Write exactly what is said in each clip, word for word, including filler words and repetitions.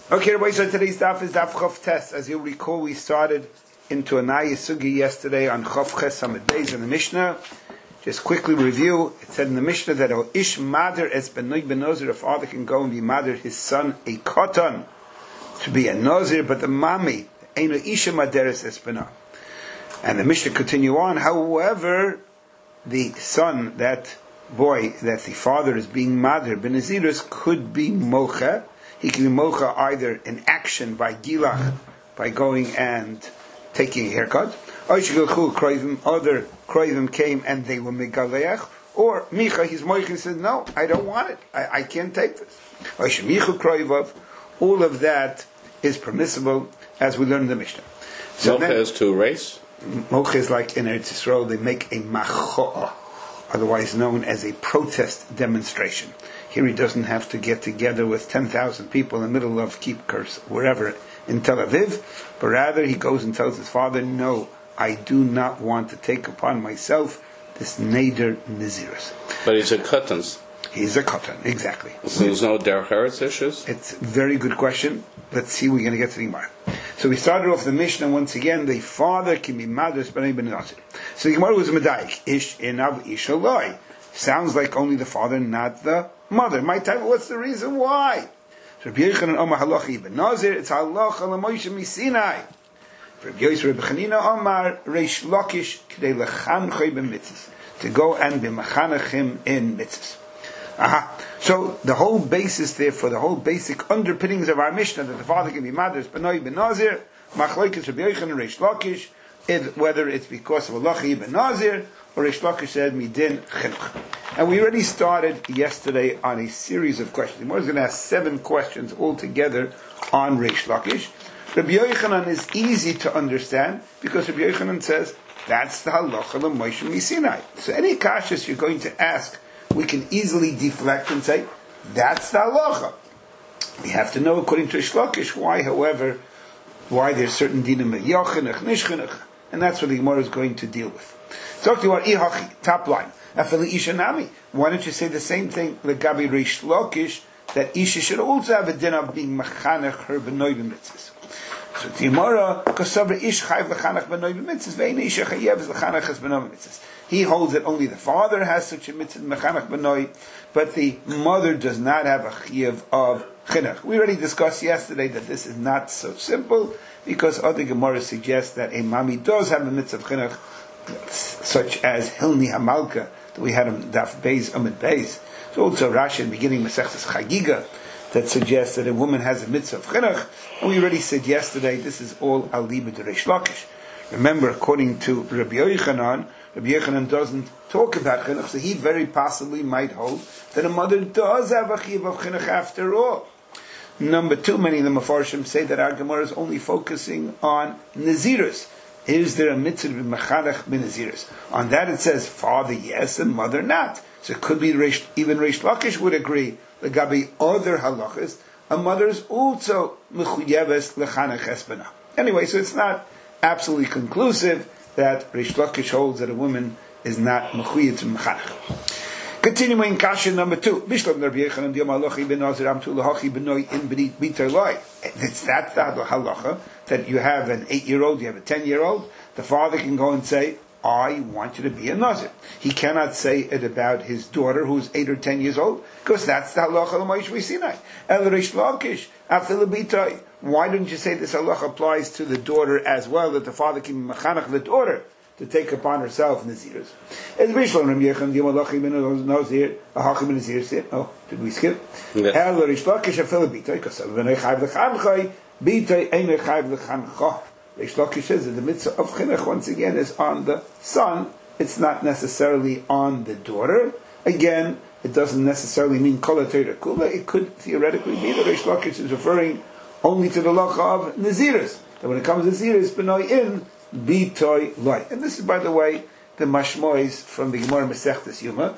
Okay, everybody, so today's daf is daf Chof Tes. As you'll recall, we started into a Naya Sugi yesterday on Chof Ches Samid Beis in the Mishnah. Just quickly review, it said in the Mishnah that O Ish Mader Es Benoy Ben Nozir, a father can go and be Mader his son, a Koton, to be a Nozir, but the Mami, Eino Isha Maderes Es Benoy. And the Mishnah continue on, however, the son, that boy, that the father is being Mader, Ben Nazirus, could be Mocha. He can be mocha either in action by gilach, by going and taking a haircut. Other kroivim came and they were megaleach. Or Micha, his moichin said, no, I don't want it. I, I can't take this. All of that is permissible, as we learned in the Mishnah. So mocha is to race? Mocha is like in Eretz Yisrael, they make a machoah, otherwise known as a protest demonstration. Here he doesn't have to get together with ten thousand people in the middle of Kippur, wherever, in Tel Aviv, but rather he goes and tells his father, no, I do not want to take upon myself this Neder Nazirus. But he's a Kotan. He's a Kotan, exactly. So there's no Derech Eretz issues? It's a very good question. Let's see, we're going to get to the Gemara. So we started off the Mishnah once again, the father can be Madras B'nai Ben Nazir. So the Gemara was Medayik, Ish Inav Ish Eloi. Sounds like only the father, not the mother. My time, what's the reason why? So Rabbi Yochanan Omar Halacha Ibn Nazir, it's Halacha L'Moshe Misinai. For Rabbi Yosef Rabbi Chanina Omar Reish Lakish K'dei Lechanchoi B'mitzvahs, to go and be Machanachim in mitzvahs. Aha. So the whole basis there for the whole basic underpinnings of our Mishnah that the father can be Madras B'nai Ben Nazir, Machlokes Rabbi Yochanan Reish Lakish, if, whether it's because of Halacha Ibn Nazir or Reish Lakish said Midin Chinuch. And we already started yesterday on a series of questions. We're going to ask seven questions altogether on Reish Lakish. Rabbi Yochanan is easy to understand because Rabbi Yochanan says that's the halacha l'Moshe Misinai. So any kashas you're going to ask, we can easily deflect and say that's the halacha. We have to know according to Reish Lakish why, however, why there's certain dinim of yochinach, nishchinach, and that's what the Gemara is going to deal with. So to our ihachi, top line. Why don't you say the same thing legabi Reish Lakish, that Isha should also have a din of being machanech her b'noi b'mitzvahs. So Timora kosavra ish chayv lechanech b'noi b'mitzvahs ve'in Isha chayev lechanech es b'noi b'mitzvahs. He holds that only the father has such a mitzvah machanech b'noi, but the mother does not have a chayev of chinuch. We already discussed yesterday that this is not so simple because other Gemara suggests that a mami does have a mitzvah of chinuch, such as Hilni Hamalka that we had on Daf Beis Amid Beis. So also Rashi in the beginning Masechtas Chagiga that suggests that a woman has a mitzvah of chinuch, and we already said yesterday this is all aliba de Reish Lakish. Remember, according to Rabbi Yochanan, Rabbi Yochanan doesn't talk about chinuch, so he very possibly might hold that a mother does have a chiyuv of chinuch after all. Number two, many of the Mefarshim say that our Gemara is only focusing on Nazirus. Is there a mitzvah of machanech b'naziris? On that it says father yes and mother not. So it could be Reish, even Reish Lakish would agree. The gabi other halachas, a mother is also mechuyeves lechanech esbana. Anyway, so it's not absolutely conclusive that Reish Lakish holds that a woman is not mechuyev to machanech. Continuing kasha number two, Bishlam Rabbi Yochanan Diyam Halacha Ben Nazir Amtu Lahachi B'noi in B'nit B'nit Loi. It's that the halacha that you have an eight-year-old, you have a ten-year-old. The father can go and say, I want you to be a Nazir. He cannot say it about his daughter who's eight or ten years old, because that's the halacha l'Moshe Misinai. El Reish Lakish Afil B'itay. Why don't you say this halacha applies to the daughter as well, that the father can machanach the daughter to take upon herself Naziris? As Bishlam Rabbi Yochanan Diyam Halacha Ben Nazir Ahachi Ben Nazir. Oh, did we skip? El Reish Lakish Afil B'itay because V'nei Chayv L'Chanchai B'itay Einei Chayv L'Chanchah. Reish Lakish says that the mitzvah of chinuch once again is on the son. It's not necessarily on the daughter. Again, it doesn't necessarily mean kol ha'Torah kula. It could theoretically be that Reish Lakish is referring only to the lacha of Naziris. That when it comes to Naziris, b'noi in b'toy loy. And this is, by the way, the mashmois from the Gemara Masechtas Yuma.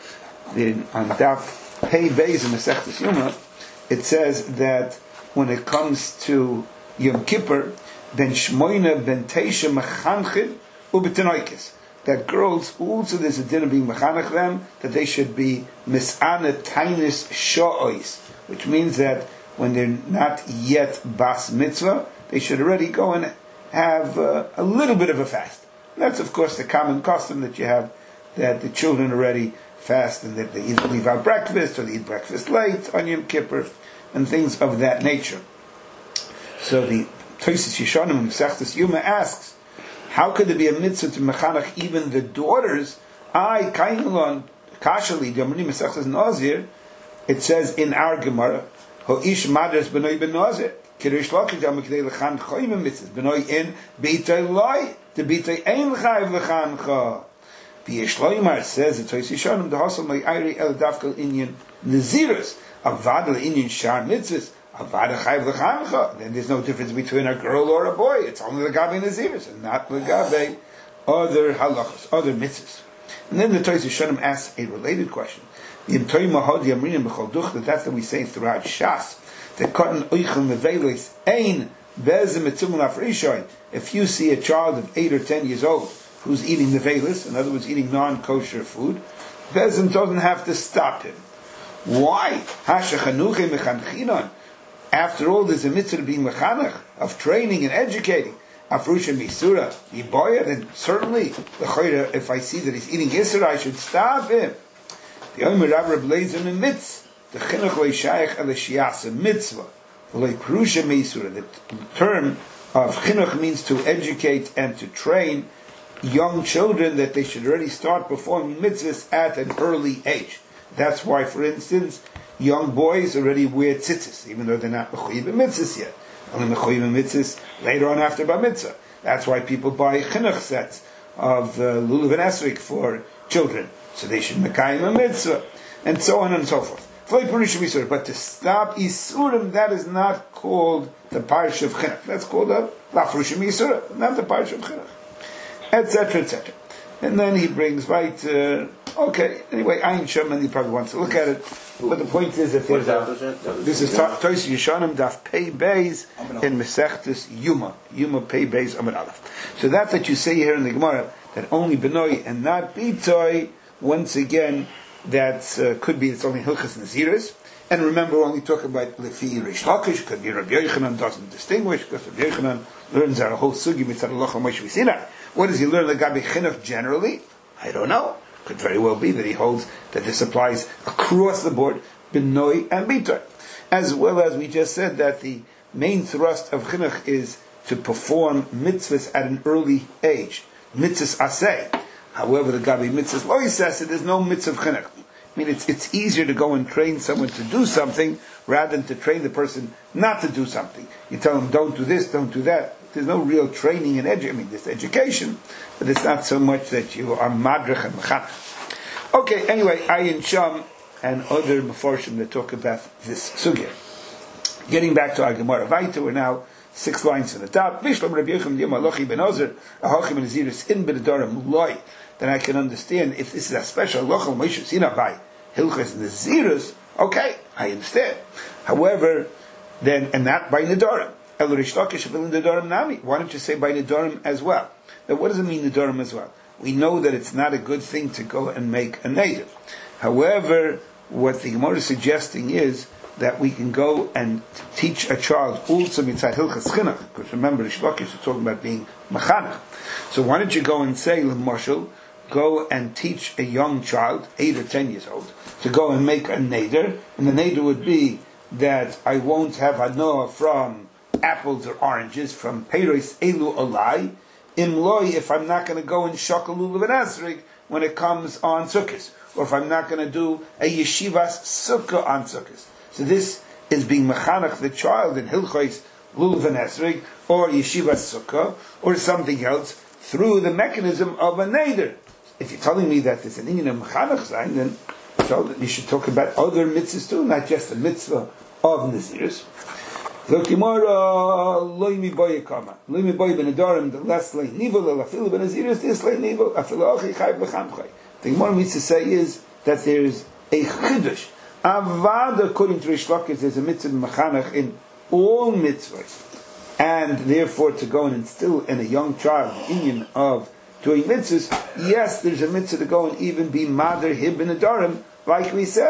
On Daf Pei Beis in Masechtas Yuma, it says that when it comes to Yom Kippur, ben shmoina ben teisha mechanchid ubetinoikis, that girls also there's a din of being mechanach them, that they should be misana tainis sha'ois, which means that when they're not yet bas mitzvah, they should already go and have uh, a little bit of a fast. And that's, of course, the common custom that you have, that the children already fast and that they either leave out breakfast or they eat breakfast late on Yom Kippur and things of that nature. So the Tosis Yeshanim in Mesechtes Yuma asks, how could there be a mitzvah to mechanach even the daughters? I kainulon kashali damri Mesechtes Nazir. It says in our Gemara, ho ish madres benoy ben Nazir kirish lakish am kidei lechan choyim mitzvahs benoy in beitay loy the beitay ein chayv lechan cha. The Yeshloimar says the Tosis Yeshanim the hasal may iri el dafkel inyan nazirus avad inyan shar mitzvahs. Then there's no difference between a girl or a boy. It's only the Gabi Naziris and not the Gabi other halachas, other mitzvahs. And then the Tosis Yeshanim asks a related question. That that's what we say throughout Shas. If you see a child of eight or ten years old who's eating nevelis, in other words, eating non-kosher food, Bezim doesn't have to stop him. Why? After all, there's a mitzvah of being mechanech, of training and educating. Afrusha misura, yiboya, then certainly, the chayra, if I see that he's eating isra, I should stop him. The omer Rav Reb Leizer in mitz, the chinuch loy shayach el shiyasa mitzvah, loy perusha misura. The term of chinuch means to educate and to train young children that they should already start performing mitzvahs at an early age. That's why, for instance, young boys already wear tzitzis, even though they're not mechuyev mitzvahs yet. Only mechuyev mitzvahs later on after bar mitzvah. That's why people buy chinuch sets of uh, lulav and esrog for children, so they should mekayim a mitzvah, and so on and so forth. But to stop isurim, that is not called the parish of chinuch. That's called a lafrushim isurim, not the parish of chinuch, et cetera, et cetera. And then he brings right. Uh, okay. Anyway, Ayin Shom, and he probably wants to look at it. But the point is that there's a, this is Tosis Yeshanim Daf Pei Beis in Mesechtes Yuma, Yuma Pei Beis Amud Aleph. So that that you say here in the Gemara that only Benoi and not Bitoy, once again, that uh, could be it's only Hilchas Naziris. And remember, we're only talking about Lefi Rish Lakish. Could be Rabbi Yochanan doesn't distinguish because Rabbi Yochanan learns our whole sugi mitzad Allah Moshe Sinai. What does he learn? The Gabi Chinuch generally? I don't know. Could very well be that he holds that this applies across the board, Benoi and Bitoy. As well as we just said that the main thrust of Chinuch is to perform mitzvahs at an early age. Mitzvahs aseh. However, the Gabi mitzvahs lo yisaseh, there's no mitzvah of Chinuch. I mean, it's it's easier to go and train someone to do something rather than to train the person not to do something. You tell them, don't do this, don't do that. There's no real training and education. I mean, there's education, but it's not so much that you are madrich and mechanech. Okay, anyway, Ayin Sham and other mefarshim that talk about this sugya. Getting back to our Gemara Vaita, we're now six lines from the top. Bishlam Rabbi Yochanan Yom Alochi ben Ozer, Ahochim ben Aziris in Benedarim Loi. Then I can understand if this is a special lochal Moshe Sinai by Hilchas Naziris. Okay, I understand. However, then and not by Nedarim. Why don't you say by Nedarim as well? Now, what does it mean Nedarim as well? We know that it's not a good thing to go and make a native. However, what the Gemara is suggesting is that we can go and teach a child also mitzvah hilchas chinuch. Because remember, the Rish Lakish is talking about being machanach. So why don't you go and say, l'mashal, go and teach a young child, eight or ten years old, to go and make a neder, and the neder would be that I won't have hanoah from apples or oranges, from peiros elu olai, imloi, if I'm not going to go and shakal lulav and esrog when it comes on sukkahs, or if I'm not going to do a yeshivas sukkah on sukkahs. So this is being mechanach the child in hilchos lulav and esrog, or yeshivas sukkah, or something else, through the mechanism of a neder. If you're telling me that there's an inyan of mechanach sign, then so you should talk about other mitzvahs too, not just the mitzvah of Naziris. The Gemara loimi boye kama loimi boye benedarim the less lay nivel lafilu benaziris this lay nivel afilu achi chayv lechamchay. The Gemara means to say is that there is a chiddush avad according to Rish Lakish. There's a mitzvah mechanach in all mitzvahs, and therefore to go and instill in a young child the inyan of doing mitzvahs. Yes, there's a mitzvah to go and even be mader hib benedarim, like we said.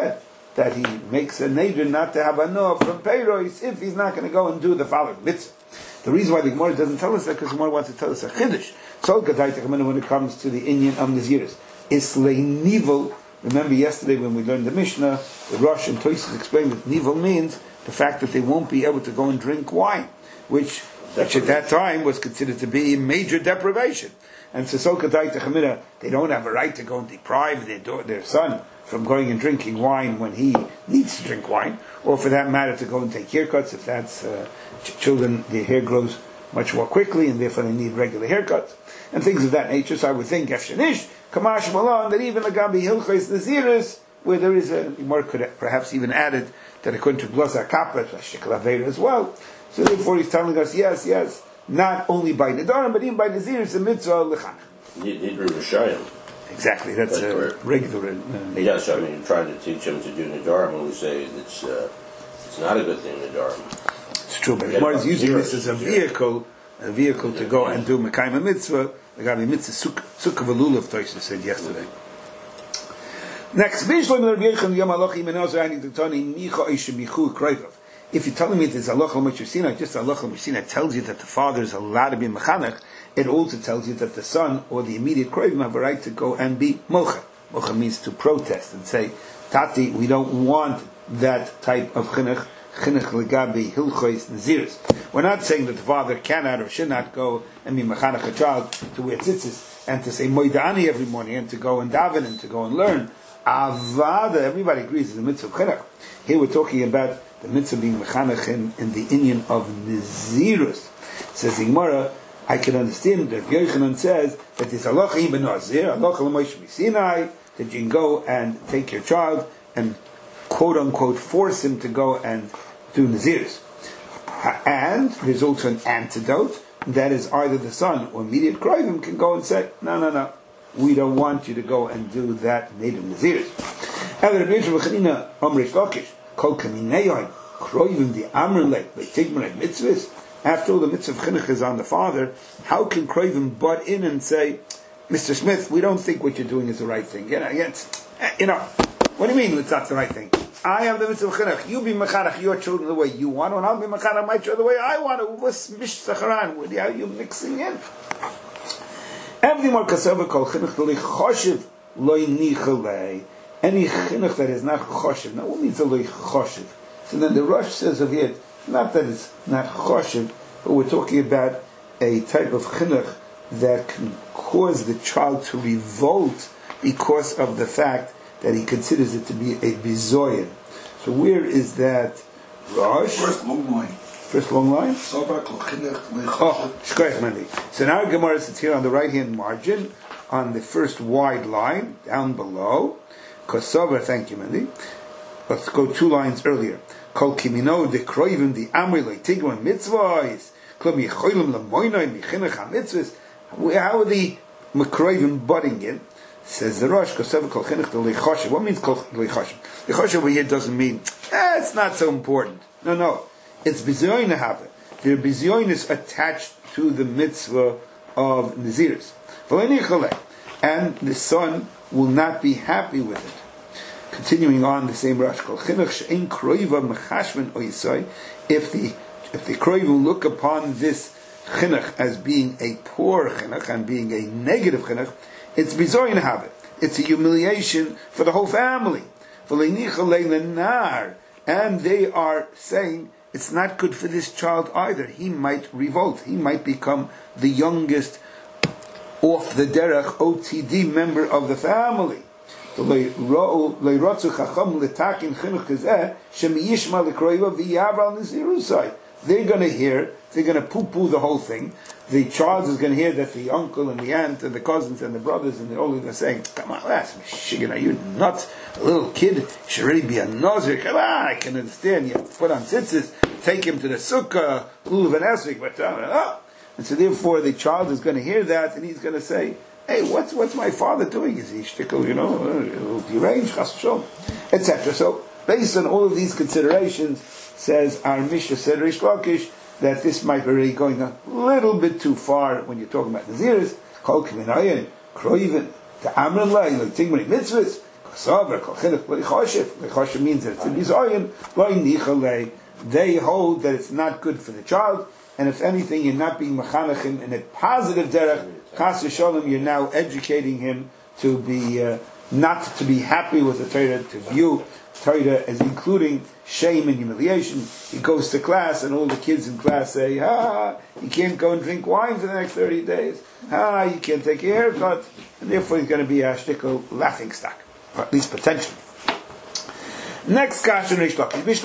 that he makes a neder not to have a noah from Peiros if he's not going to go and do the following mitzvah. The reason why the Gemara doesn't tell us that, because the Gemara wants to tell us a chiddush. So when it comes to the Inyan of Naziris, Islay Nivel. Remember yesterday when we learned the Mishnah, the Rosh and Tosis explained that Nivel means the fact that they won't be able to go and drink wine, which, which at that time was considered to be major deprivation. And so they don't have a right to go and deprive their daughter, their son from going and drinking wine when he needs to drink wine, or for that matter to go and take haircuts if that's uh, ch- children, their hair grows much more quickly and therefore they need regular haircuts and things of that nature. So I would think Efshanish, Kamash Malon, that even Agabi Hilchos Naziris, where there is a more could perhaps even added that according to Glosar Kappa, Shekalaver as well. So therefore he's telling us, yes, yes, not only by Nidarim, but even by Naziris, the mitzvah Lechanech. Nidra Rishayim. Exactly, that's, that's a regular. Uh, yes, I mean, trying to teach him to do Nidarim when we say it's uh, it's not a good thing, Nidarim. It's true, but Gemara is using this as a vehicle, a vehicle to go and do Mekayim mitzvah. The Gabi mitzvah sukkah v'lulav, Toshia said yesterday. Next, if you're telling me there's Allah al-Mishusina, just Allah al-Mishusina tells you that the father is allowed to be Mechanech, it also tells you that the son or the immediate Krovim have a right to go and be Mocha. Mocha means to protest and say, Tati, we don't want that type of Chinuch, Chinuch legabi Hilchos Naziris. We're not saying that the father cannot or should not go and be Mechanech a child to wear tzitzis and to say Moidani every morning and to go and daven and to go and learn. Avada, everybody agrees, is the mitzvah of Chinuch. Here we're talking about the mitzvah being Mechanech in, in the Inyan of Nazirus. Says the Gemara, I can understand that Yochanan says that this halacha ibn Nazir, halacha l'Moshe Sinai, that you can go and take your child and quote unquote force him to go and do Naziris. And there's also an antidote, that is either the son or immediate Krovim can go and say, no, no, no, we don't want you to go and do that native Naziris. After all, the mitzvah of chinuch is on the father. How can Krovim butt in and say, Mister Smith, we don't think what you're doing is the right thing? You know, it's, you know, what do you mean it's not the right thing? I have the mitzvah of chinuch. You be mechanech your children the way you want, and I'll be mechanech my children the way I want. What's mish sacharan? What are you mixing in? Everything more kasava called chinuch to choshev loy nichalei. Any chinuch that is not choshev. Now, what means a loy choshev? So then the Rosh says of it, not that it's not choshev, but we're talking about a type of chinuch that can cause the child to revolt because of the fact that he considers it to be a bizoyan. So where is that Rosh? First long line. First long line? Oh, shkoyach mandi. So now Gemara sits here on the right hand margin, on the first wide line, down below. Kosover, thank you, Mandi. Let's go two lines earlier. Kol kimino de kroivim di amri le tigron mitzvahs. Klum yicholim lemoinoi michinach ha-mitzvahs. How are the makroivim butting in? Says the Rosh, Kosover kol chinuch de leichoshev. What means kol leichoshev? Leichoshev over here doesn't mean, eh, it's not so important. No, no. It's bizoyin to have it. Their bizoyin is attached to the mitzvah of Naziris. And the son will not be happy with it. Continuing on the same Rosh, if the if the Kroivim look upon this chinuch as being a poor chinuch and being a negative chinuch, it's bizoyin to have it. It's a humiliation for the whole family. And they are saying it's not good for this child either. He might revolt. He might become the youngest off the derech O T D member of the family. They're going to hear, they're going to poo-poo the whole thing. The child is going to hear that the uncle and the aunt and the cousins and the brothers and the older are saying, come on, that's Michigan, are you nuts? A little kid should already be a nazir. Come on, I can understand. You put on tzitzis, take him to the sukkah, lulav and esrik, but uh, and so therefore the child is going to hear that and he's going to say, hey, what's what's my father doing? Is he shtickle, you know, deranged, chas v'sholom, et cetera. So, based on all of these considerations, says our Mishnah said Rish Lakish, that this might be really going a little bit too far when you're talking about Naziris. Kol k'minayin, kroivin, ta'amrin lai, like tingmani mitzvahs, Choshev means that it's a bizayin. They hold that it's not good for the child, and if anything, you're not being mechanechim in a positive derech. Chas v'sholem, you're now educating him to be uh, not to be happy with the Torah, to view Torah as including shame and humiliation. He goes to class, and all the kids in class say, "Ah, you can't go and drink wine for the next thirty days. Ah, you can't take a haircut," and therefore he's going to be a shtickle laughing stock, or at least potentially. Next question, Reish Lakish.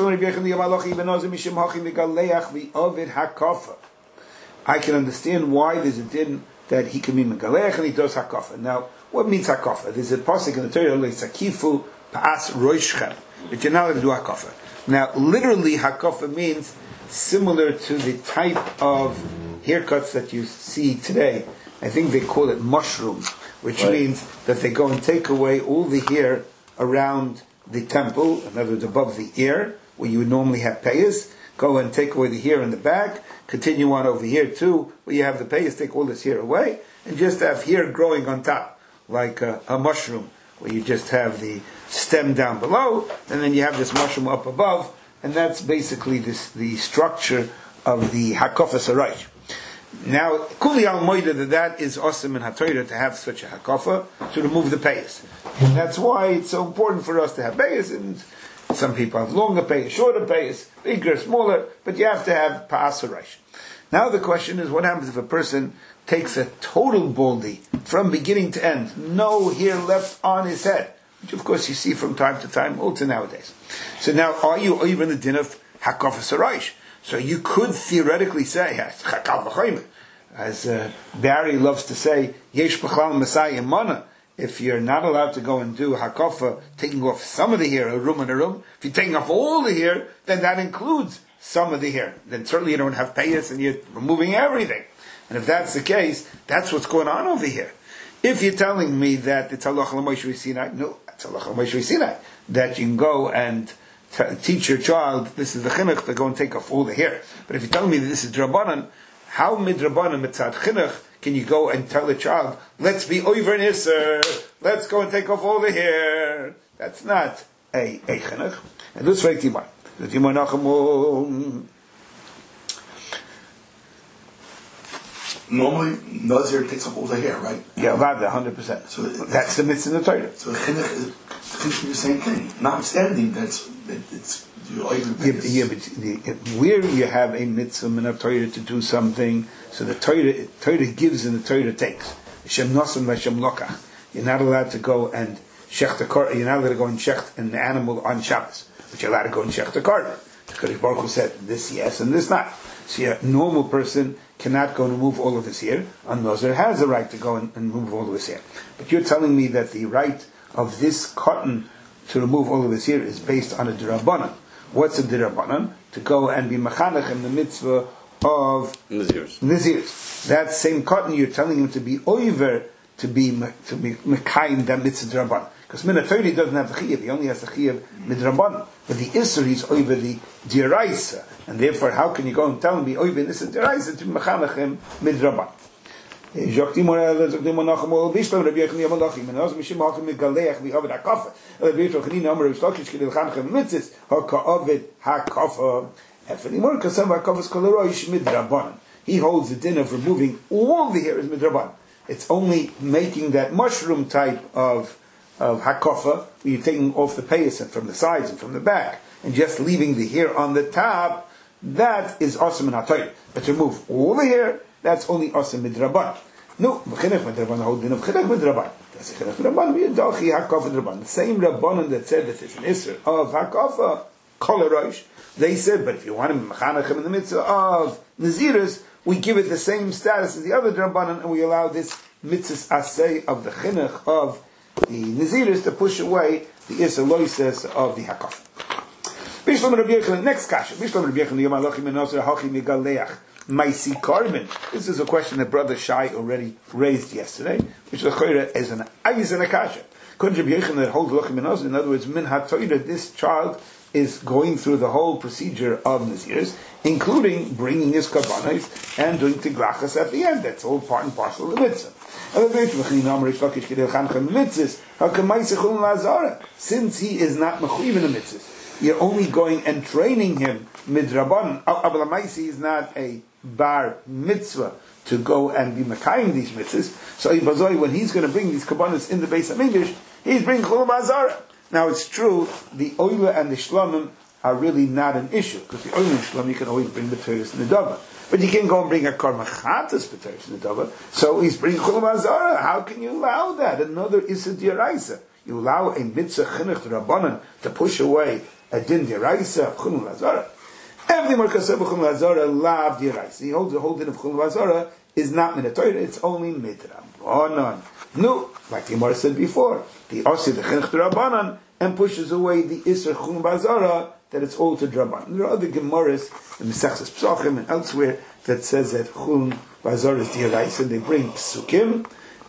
I can understand why there's a din that he can be megalech and he does hakafa. Now, what means hakafa? There's a pasuk in the Torah, "Sakifu paas roishchem," but you're not allowed to do hakafa. Now, literally, hakafa means similar to the type of haircuts that you see today. I think they call it mushroom, which right. means that they go and take away all the hair around the temple, in other words, above the ear, where you would normally have payas. Go and take away the hair in the back. Continue on over here too, where you have the payas. Take all this hair away, and just have hair growing on top, like a, a mushroom, where you just have the stem down below, and then you have this mushroom up above, and that's basically this, the structure of the hakafa saraysh. Now, kuli al moida that that is awesome in HaTorah to have such a hakafa, to remove the payas. And that's why it's so important for us to have payas, and some people have longer payas, shorter payas, bigger, smaller, but you have to have pa'as haraish. Now the question is, what happens if a person takes a total baldy from beginning to end, no hair left on his head, which of course you see from time to time, also nowadays. So now, are you even the din of hakafas haraish? So you could theoretically say, as uh, Barry loves to say, yesh b'chlal Messiah mana. If you're not allowed to go and do hakafa, taking off some of the hair, a room in a room, if you're taking off all the hair, then that includes some of the hair. Then certainly you don't have payas and you're removing everything. And if that's the case, that's what's going on over here. If you're telling me that it's halacha l'Moshe Sinai, no, it's halacha l'Moshe Sinai, that you can go and t- teach your child, this is the chinuch, to go and take off all the hair. But if you're telling me that this is drabanan, how midrabanan mitzad chinuch can you go and tell the child, let's be over in Isser, let's go and take off all the hair? That's not a, a chinuch. And this right Timar. The Timar Nachamum. Normally, Nazir takes off all the hair, right? Yeah, about one hundred percent. So that's the mitzvah in the Torah. So the chinuch is, chinuch is the same thing. Notwithstanding, that's, it, it's, Yeah, yeah, but the, where you have a mitzvah in a Torah to do something, so the Torah, Torah gives and the Torah takes. Shem nosan v'shem lokach. You're not allowed to go and shecht a kar. You're not allowed to go and shecht an animal on Shabbos, but you're allowed to go and shecht a karban. Because Baruch Hu said this yes and this not. So a normal person cannot go and remove all of his hair. A Nazir has a right to go and, and remove all of his hair. But you're telling me that the right of this cotton to remove all of his hair is based on a d'Rabbanan. What's a d'Rabbanan? To go and be mechanech in the mitzvah of Nazirs. Nazirs. That same cotton, you're telling him to be over, to be to be mekayim that mitzvah d'Rabbanan. Because Min HaTorah doesn't have the chiyuv; he only has the chiyuv midrabbanan. But the isur is over the diraisa, and therefore, how can you go and tell him be over this diraisa to be mechanech him midrabbanan? Jokti Morel, Jokti Monachmol, Bishlam, Rabbi Yechon Yamalachim, and also Mishim Hachim Galech, the Ovid Hakafa, and the Bishlam number of Stokish Kidil Chanchem Mitzis, Haka Ovid Hakafa, If anymore, Kasam Hakafas Kolaroish Midrabanan. He holds the din of removing all the hair is Midrabanan. It's only making that mushroom type of of Hakafa, where you're taking off the payas and from the sides and from the back, and just leaving the hair on the top, that is awesome in HaTorah. But to remove all the hair, that's only awesome midrabanan. No, v'chinech midrabanan hold din of chinech midrabanan. That's a chinech midrabanan. We adachi hakafa midrabanan. The same rabbanan that said that it's an isser of hakafa kolarosh. They said, but if you want to mechanechem in the mitzvah of naziris, we give it the same status as the other rabbanan, and we allow this mitzvah asay of the chinech of the naziris to push away the isser loises of the hakafa. Bishlam Rabbi Yechon, next kasha. Bishlam Rabbi Yechon Yamalachim Enoser Hachi Megaleach. Maisi Karban. This is a question that Brother Shai already raised yesterday, which the Chayra is an ayis and a kasha. Couldn't Rabbi Yechon that holds Lachim Enoser? In other words, Min HaTorah, this child is going through the whole procedure of Naziris, including bringing his karbanos and doing tigrachas at the end. That's all part and parcel of the mitzvah. Since he is not mechuyev in the mitzvahs, you're only going and training him midrabanan. Abalamaisi is not a bar mitzvah to go and be mekayim these mitzvahs. So when he's going to bring these kabbanas in the Beis HaMikdash, he's bringing chulam ba'azara. Now it's true, the oila and the shlamim are really not an issue, because the oila and shlamim you can always bring the teres and the dava. But you can't go and bring a karmachatas b'teres and the dava. So he's bringing chulam ba'azara. How can you allow that? Another issa d'oraisa. You allow a mitzvah chinuch rabbanan to push away a din d'oraisa, chulam ba'azara. Every Markaseh b'chum lazara lav d'oraisa. He holds the whole din of chum lazara is not min Torah, it's only midrabanan. No, like the Gemara said before, the osi the chinuch d'rabbanan and pushes away the iser chum lazara that it's all to drabanan. There are other Gemaras in Mesechus Psachim and elsewhere that says that chum lazara is d'oraisa. They bring psukim.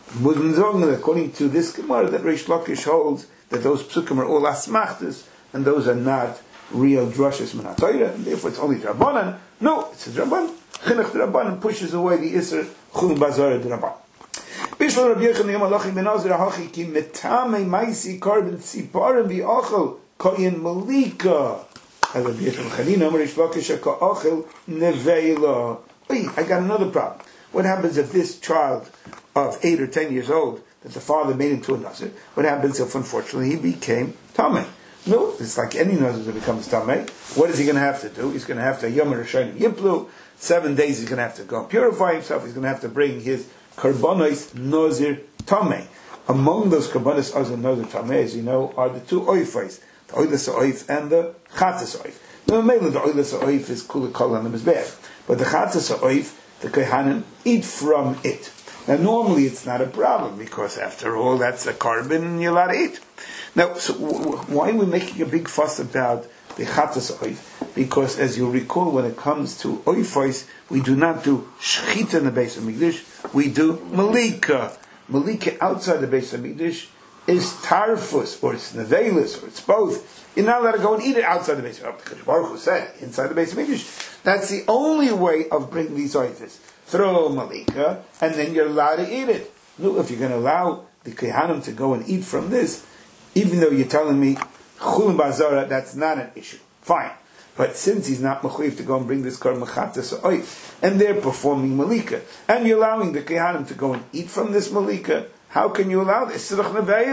According to this Gemara, that Reish Lakish holds that those psukim are all asmachtas and those are not real drushes min HaTorah, and therefore it's only Rabbanan. No, it's a Rabban. Chinuch Rabbanan pushes away the Isser Chum Bazara Rabban. Bishlo Rabbi Yechon Yom Halachi Ben Azar Hachi Ki Metame Maisi Korban Tziparim V'Achel Koyin Malika. Rabbi Yechon Chanina Marish Lakish Ka'Achel Neveila. I got another problem. What happens if this child of eight or ten years old that the father made into a Nazir? What happens if unfortunately he became Tameh? No, it's like any Nazir that becomes Tameh. What is he going to have to do? He's going to have to Yom Rishon Yiplu. Seven days he's going to have to go and purify himself. He's going to have to bring his Karbonos Nazir Tameh. Among those Karbonos Nazir Nazir Tameh, as you know, are the two Oifais, the Oilas Oif and the Chatas Oif. Now, mainly the Oilas Oif is Kula Kol on the Mizbeach, but the Chatas Oif, the Kohanim eat from it. Now, normally it's not a problem because, after all, that's a carbon and you're allowed to eat. Now, so w- why are we making a big fuss about the chatas oif? Because, as you'll recall, when it comes to oifos, we do not do shchita in the Beis HaMikdash. We do malika. Malika outside the Beis HaMikdash is tarfus, or it's nevelis, or it's both. You're not allowed to go and eat it outside the Beis HaMikdash. Baruch Hu said, inside the Beis HaMikdash. That's the only way of bringing these oifos. Throw malika, and then you're allowed to eat it. No, if you're going to allow the kehanim to go and eat from this, even though you're telling me chulim ba'azara, that's not an issue. Fine. But since he's not mechuyev to go and bring this kar mechatas oif, and they're performing malika, and you're allowing the kehanim to go and eat from this malika, how can you allow this? Every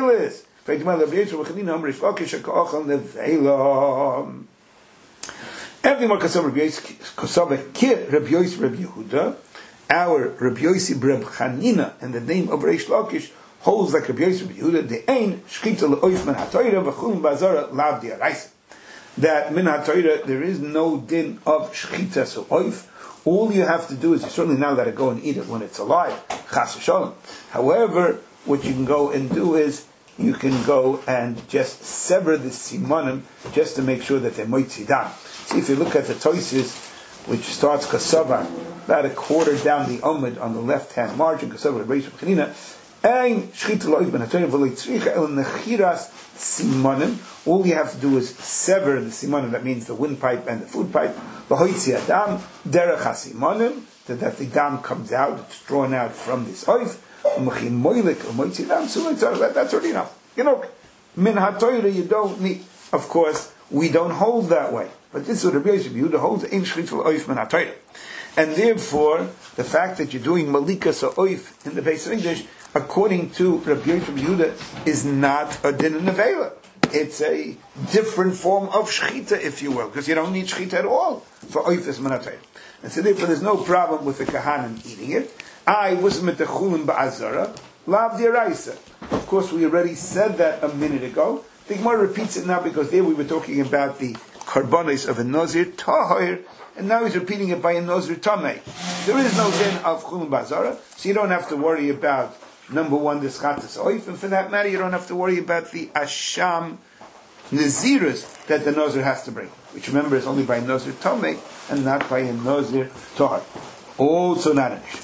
more kasam Rabbi Yossi kir Rabbi Yossi Rabbi Yehuda, our Rabbi Yossi Reb Chanina, and the name of Reish Lakish holds like Rabbi Yossi Rabbi Yehuda, the ein shchita le'oif min ha'torah v'chum ba'azara lav d'oraisa. That min ha'torah there is no din of shchita so oif. All you have to do is, you're certainly not allowed to go and eat it when it's alive. Chas v'sholem. However, what you can go and do is you can go and just sever the simanim just to make sure that they're moitzidan. See, if you look at the Toises, which starts Kasava, about a quarter down the Omid on the left-hand margin, Kasava, Reish Chanina, Ein Shchita Lo'if Ben HaTorah V'lo Yitzricha El Nechiras Simanim. All you have to do is sever the simanim, that means the windpipe and the food pipe. V'hoitzi Adam, Derech HaSimanim, that the dam comes out, it's drawn out from this oif. Umachim Moilik, Umoitzi Dam, so that's already enough. You know, Min HaTorah you don't need, of course, we don't hold that way. But this is what Rabbi Yossi Yehuda holds, Ein Shchita Oif Min HaTorah. And therefore, the fact that you're doing Malika Sa'oif in the Beis HaMikdash, according to Rabbi Yossi Yehuda, is not a din in Nevela. It's a different form of Shchita, if you will, because you don't need Shchita at all for Oif Min HaTorah. And so therefore, there's no problem with the Kahanim eating it. I wasn't at the Chulim Ba'azara, Lav D'Oraisa. Of course, we already said that a minute ago. The Gemara repeats it now because there we were talking about the Karbonis of a Nazir Tahir, and now he's repeating it by a Nazir Tameh. There is no din of Chulim Ba'azara, so you don't have to worry about, number one, the Chatas Oif, and for that matter, you don't have to worry about the Asham Nazirus that the Nazir has to bring, which remember is only by Nazir Tameh and not by a Nazir Tahir. Also not an issue.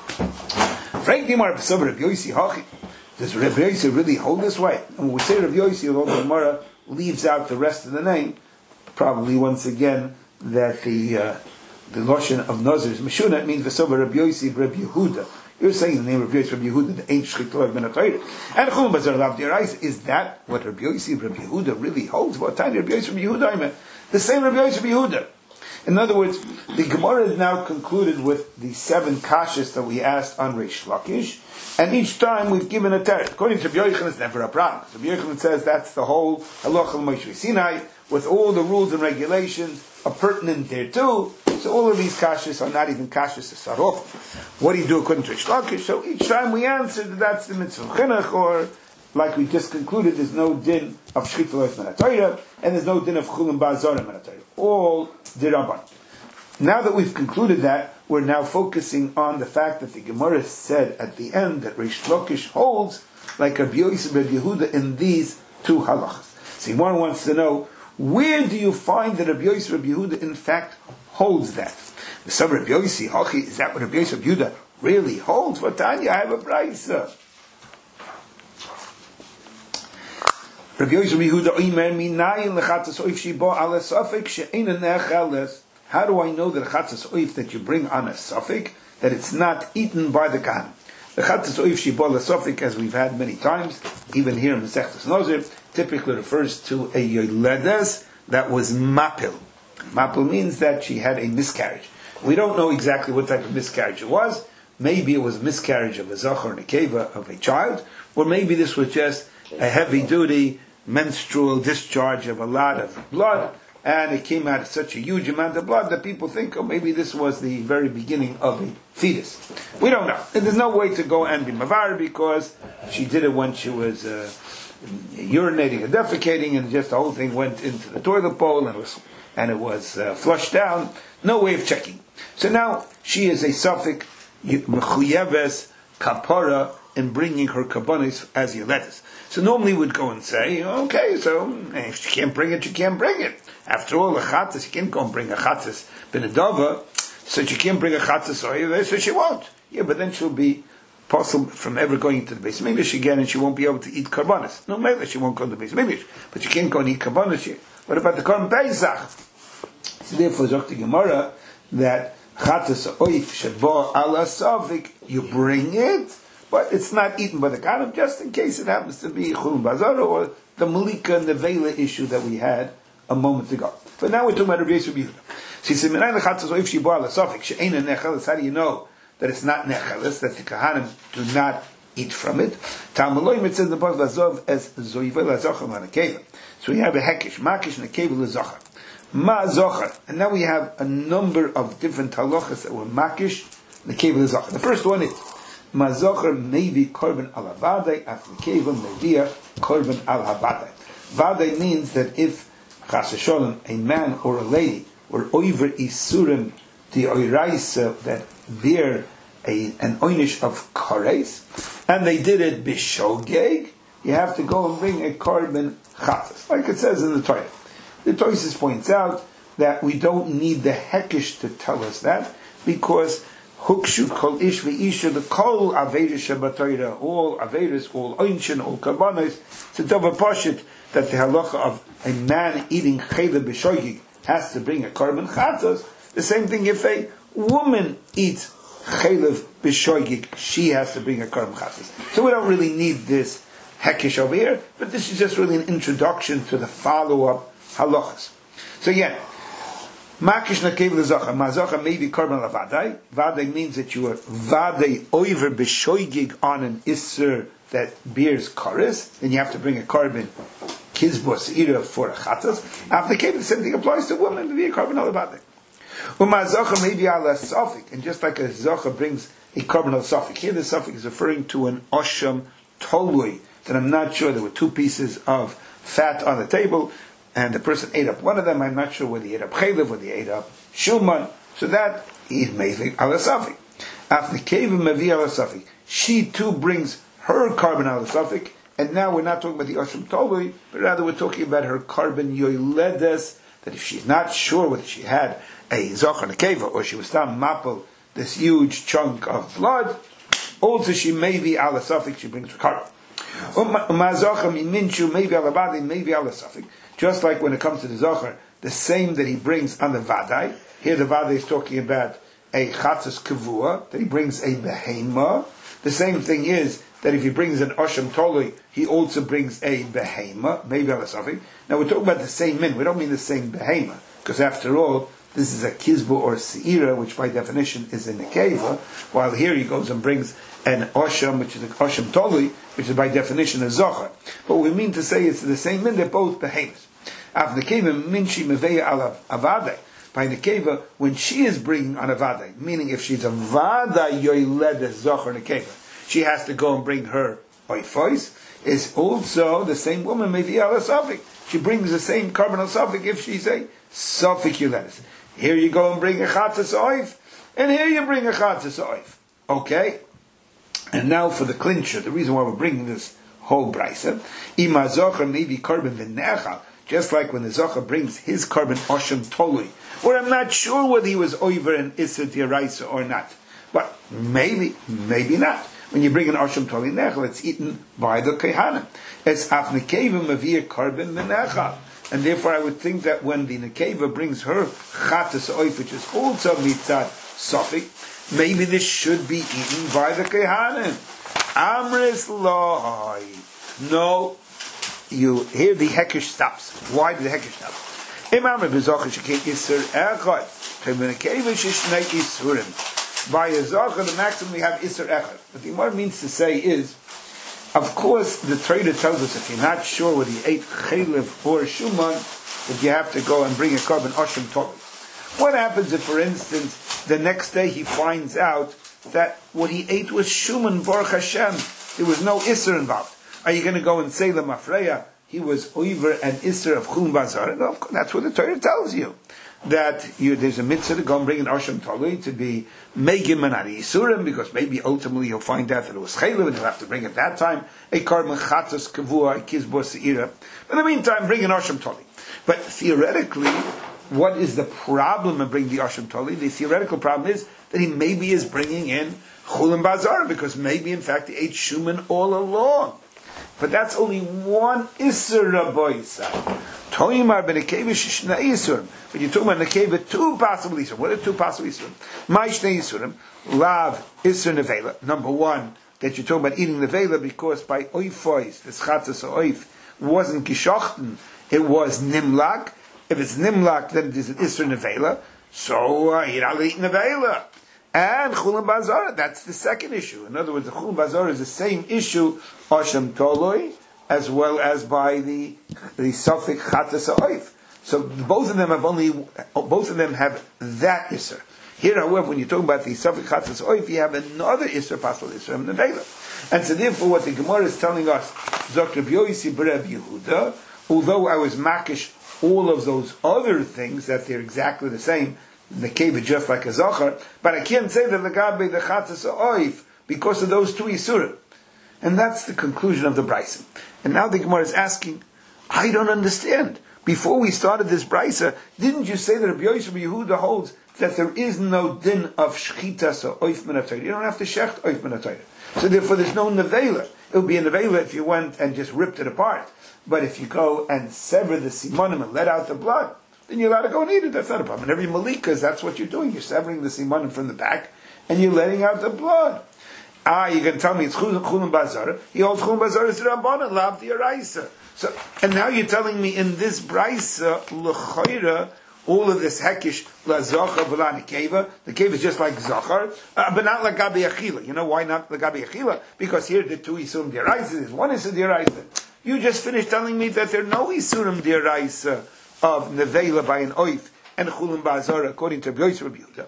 Frank Dimar B'Sav Rabbi Yossi Hachi. Does Rabbi Yossi really hold this way? And when we say Rabbi Yossi, although the Gemara leaves out the rest of the name, probably once again that the uh, the lotion of Nazir is Meshuna, it means B'Sav Rabbi Yossi Rabbi Yehuda. You're saying the name of Rabbi Yossi Rabbi Yehuda, the ain't Shchita ben Atayra. And Chum Bazar Lav Dirais, is that what Rabbi Yossi Rabbi Yehuda really holds? What time Rabbi Yossi Rabbi Yehuda? I mean, the same Rabbi Yossi Rabbi Yehuda. In other words, the Gemara is now concluded with the seven kashas that we asked on Reish Lakish, and each time we've given a teretz. According to Rabbi Yochanan, it's never a problem. So Rabbi Yochanan says that's the whole halacha l'Moshe Sinai, with all the rules and regulations are pertinent there too. So all of these kashas are not even kashas to start off. What do you do according to Reish Lakish? So each time we answer that that's the mitzvah chinuch, or like we just concluded, there's no din of shchita lois min haTorah, and there's no din of chulin ba'azorim min haTorah. All diraban. Now that we've concluded that, we're now focusing on the fact that the Gemara said at the end that Reish Lakish holds like Rabbi Yossi Rabbi Yehuda in these two halachas. So one wants to know, where do you find that Rabbi Yossi Rabbi Yehuda in fact holds that? The sub Rabbi Yossi, Hachi, is that what Rabbi Yossi Rabbi Yehuda really holds? For Tanya, I have a brayso. Rabbi Yossi Rabbi Yehuda oimer minayin lechatzas oif shibo ala safek she'eina necheles. How do I know that a chatzas oif that you bring on a suffix, that it's not eaten by the kahan? The chatzas oif shibo ala safek, as we've had many times, even here in Masechtas Nozir, typically refers to a yoledes that was mapil. Mapil means that she had a miscarriage. We don't know exactly what type of miscarriage it was. Maybe it was a miscarriage of a zachar and a keva of a child, or maybe this was just a heavy-duty menstrual discharge of a lot of blood, and it came out such a huge amount of blood that people think, oh, maybe this was the very beginning of a fetus. We don't know. And there's no way to go and be mavar, because she did it when she was uh, urinating and defecating, and just the whole thing went into the toilet bowl, and it was, and it was uh, flushed down. No way of checking. So now she is a suffix mechuyeves kapara in bringing her kabbanis as yoledes. So normally we'd go and say, okay, so if she can't bring it, she can't bring it. After all, a chatzis, she can't go and bring a chatzis benedava, so she can't bring a chatzis oil, so she won't. Yeah, but then she'll be possible from ever going to the base Mikdash again, and she won't be able to eat karbanis. No, maybe she won't go to the base Mikdash, but she can't go and eat karbanis. What about the Korban Pesach? So therefore, Zok the Gemara, that chatzis oif sheba ala savik, you bring it, but it's not eaten by the kahanim, just in case it happens to be chulun bazara or the malika and the vela issue that we had a moment ago. But now we're talking about Rabbi Yossi Rabbi Yehuda. So he said, "Minayin lechatzos oif sheba ala savik she'eina necheles." How do you know that it's not necheles, that the kahanim do not eat from it? Talmuloyim, it says in the pasuk vazov as zoivel azachar l'nekeva. So we have a hekish, makish nekeva l'zachar, ma zachar, and now we have a number of different halachas that were makish nekeva l'zachar. The first one is ma zachar maybe korban al havadai, af nekeva mevia korban al havadai. Vadai means that if chas v'sholem, a man or a lady were over isurim the oiraisa that bear a, an oinish of kares, and they did it bishogeg, you have to go and bring a korban chatas, like it says in the Torah. The Torah points out that we don't need the hekish to tell us that, because hukshu kol ish ve'isha, the kol averis shabatayra, all averis, all oinshin, all karbanos, it's a double pashit that the halacha of a man eating chayla b'shogeg has to bring a korban chatas. The same thing if a woman eats chaylev b'shogeg, she has to bring a korban chatas. So we don't really need this hekish over here, but this is just really an introduction to the follow-up halachas. So again, makish nakev l'zachar, ma'zachar maybe korban l'vadai. Vadai means that you are vadai over b'shogeg on an isser that bears kares, then you have to bring a korban kizbos ira for a chatas. After the cave, the same thing applies to women to be a korban al-vadai. Umazocha maybe ala safik, and just like a zocha brings a korban al safik, here the safik is referring to an osham tolui, that I'm not sure there were two pieces of fat on the table, and the person ate up one of them. I'm not sure whether he ate up chaylev, whether he ate up shuman, so that he made ala safik. After cave mavi ala safik, she too brings her korban al safik, and now we're not talking about the osham tolui, but rather we're talking about her korban yoledes, that if she's not sure whether she had a zachar nekeva, or she was tam mapel, this huge chunk of blood, also she may be ala safik, she brings her korban. Maybe ala vadai, maybe ala safik. Just like when it comes to the zachar, the same that he brings on the vadai. Here the vadai is talking about a chatzas kavua, that he brings a behema. The same thing is that if he brings an osham tolui, he also brings a behema, maybe al asafik. Now we're talking about the same min. We don't mean the same behema, because after all, this is a kizbu or seira, which by definition is a nekeva, while here he goes and brings an osham, which is an osham tolui, which is by definition a zochar. But what we mean to say is the same min, they're both behemoths. Av nekeva minshi meveya ala avadai. By nekeva, when she is bringing on a vadai, meaning if she's a vadai yoyled zochar nekeva, she has to go and bring her oifois, is also the same woman, maybe ala safik. She brings the same carbon al safik if she's a safik yoledis. Here you go and bring a chatzas oif, and here you bring a chatzas oif. Okay? And now for the clincher, the reason why we're bringing this whole brisa, ima zochar maybe carbon v'nechal, just like when the zochar brings his carbon osham tolui, where I'm not sure whether he was over an Issa Diraisa or not. But maybe, maybe not. When you bring an Osham Toli Nechal, it's eaten by the Kehanim. It's Af Nekeva Mavir Karbin Menechal. And therefore I would think that when the Nekeva brings her Chatas Oif, which is also Mitzad Sofik, maybe this should be eaten by the Kehanim. Amris Loi. No. You hear the Hekesh stops. Why did the Hekesh stop? Imam Bezocher Shekei Isur Echad. Temenekeva Shishnei Isurim. By a Zocher, the maximum we have Isur Echad. What the Gemara means to say is, of course, the Torah tells us if you're not sure whether you ate Chelev or Shuman, that you have to go and bring a carbon Osham Toli. What happens if, for instance, the next day he finds out that what he ate was Shuman Baruch Hashem? There was no Isur involved. Are you going to go and say the Mafreya? He was over an Isser of Chum Bazar. No, of course, that's what the Torah tells you. That you, there's a mitzvah to go and bring an Osham Toli to be Megim and Ari Yisurim, because maybe ultimately you'll find out that it was Chaylev and you'll have to bring at that time a Karban Chatzos Kavua, a Kizbor Seira. In the meantime, bring an Osham Toli. But theoretically, what is the problem of bringing the Osham Toli? The theoretical problem is that he maybe is bringing in Chulim Bazar, because maybe in fact he ate Shuman all along. But that's only one Isser Rabboisa. Toimar ben Nekeva Shishna Isurim. But you're talking about Nekeva, two possible Isurim. What are two possible Isurim? My Shnei Isurim, Lav Isser Nevela. Number one, that you're talking about eating Nevela because by Oifois, this Chatzas Oif, wasn't Gishochten, it was Nimlak. If it's Nimlak, then it is an Isser Nevela. So, uh, you're not eating Nevela. And Chulam Bazar, that's the second issue. In other words, the Chulam Bazar is the same issue, Osham Toloi, as well as by the the Safik Chatzas Oif. So both of them have only, both of them have that Isser. Here, however, when you're talking about the Safik Chatzas Oif, you have another Isser, possible Isser, and Nevela. And so therefore, what the Gemara is telling us, Doctor B'yoisi B'Reb Yehuda, although I was makish all of those other things, that they're exactly the same, the Nekeva just like a Zochar, but I can't say that the Gabe the Chatzas Oif because of those two Isurim. And that's the conclusion of the Brisa. And now the Gemara is asking, I don't understand. Before we started this Brisa, didn't you say that Rabbi Yosef Yehuda holds that there is no din of Shchitas or Oif Minatayr? You don't have to shecht Oif Minatayr. So therefore there's no Nevela. It would be a Nevela if you went and just ripped it apart. But if you go and sever the Simonim and let out the blood, then you're allowed to go and eat it. That's not a problem. And every Malikas, that's what you're doing. You're severing the Simonim from the back and you're letting out the blood. Ah, you're going to tell me it's Chulam Bazar. He holds Chulam Bazar is Rabbanan, Lav the Araisa. So, and now you're telling me in this Brisa, L'chayra, all of this Hekish, La Zochar, V'la Nekeva, the cave is just like Zochar, uh, but not like Gabi Achila. You know why not like Gabi Achila? Because here the two Isurim D'Araisa, there's one Isurim D'Araisa. You just finished telling me that there are no Isurim D'Araisa of Nevela by an Oif and Chulam Bazar according to Rabbi Yosef Yehuda.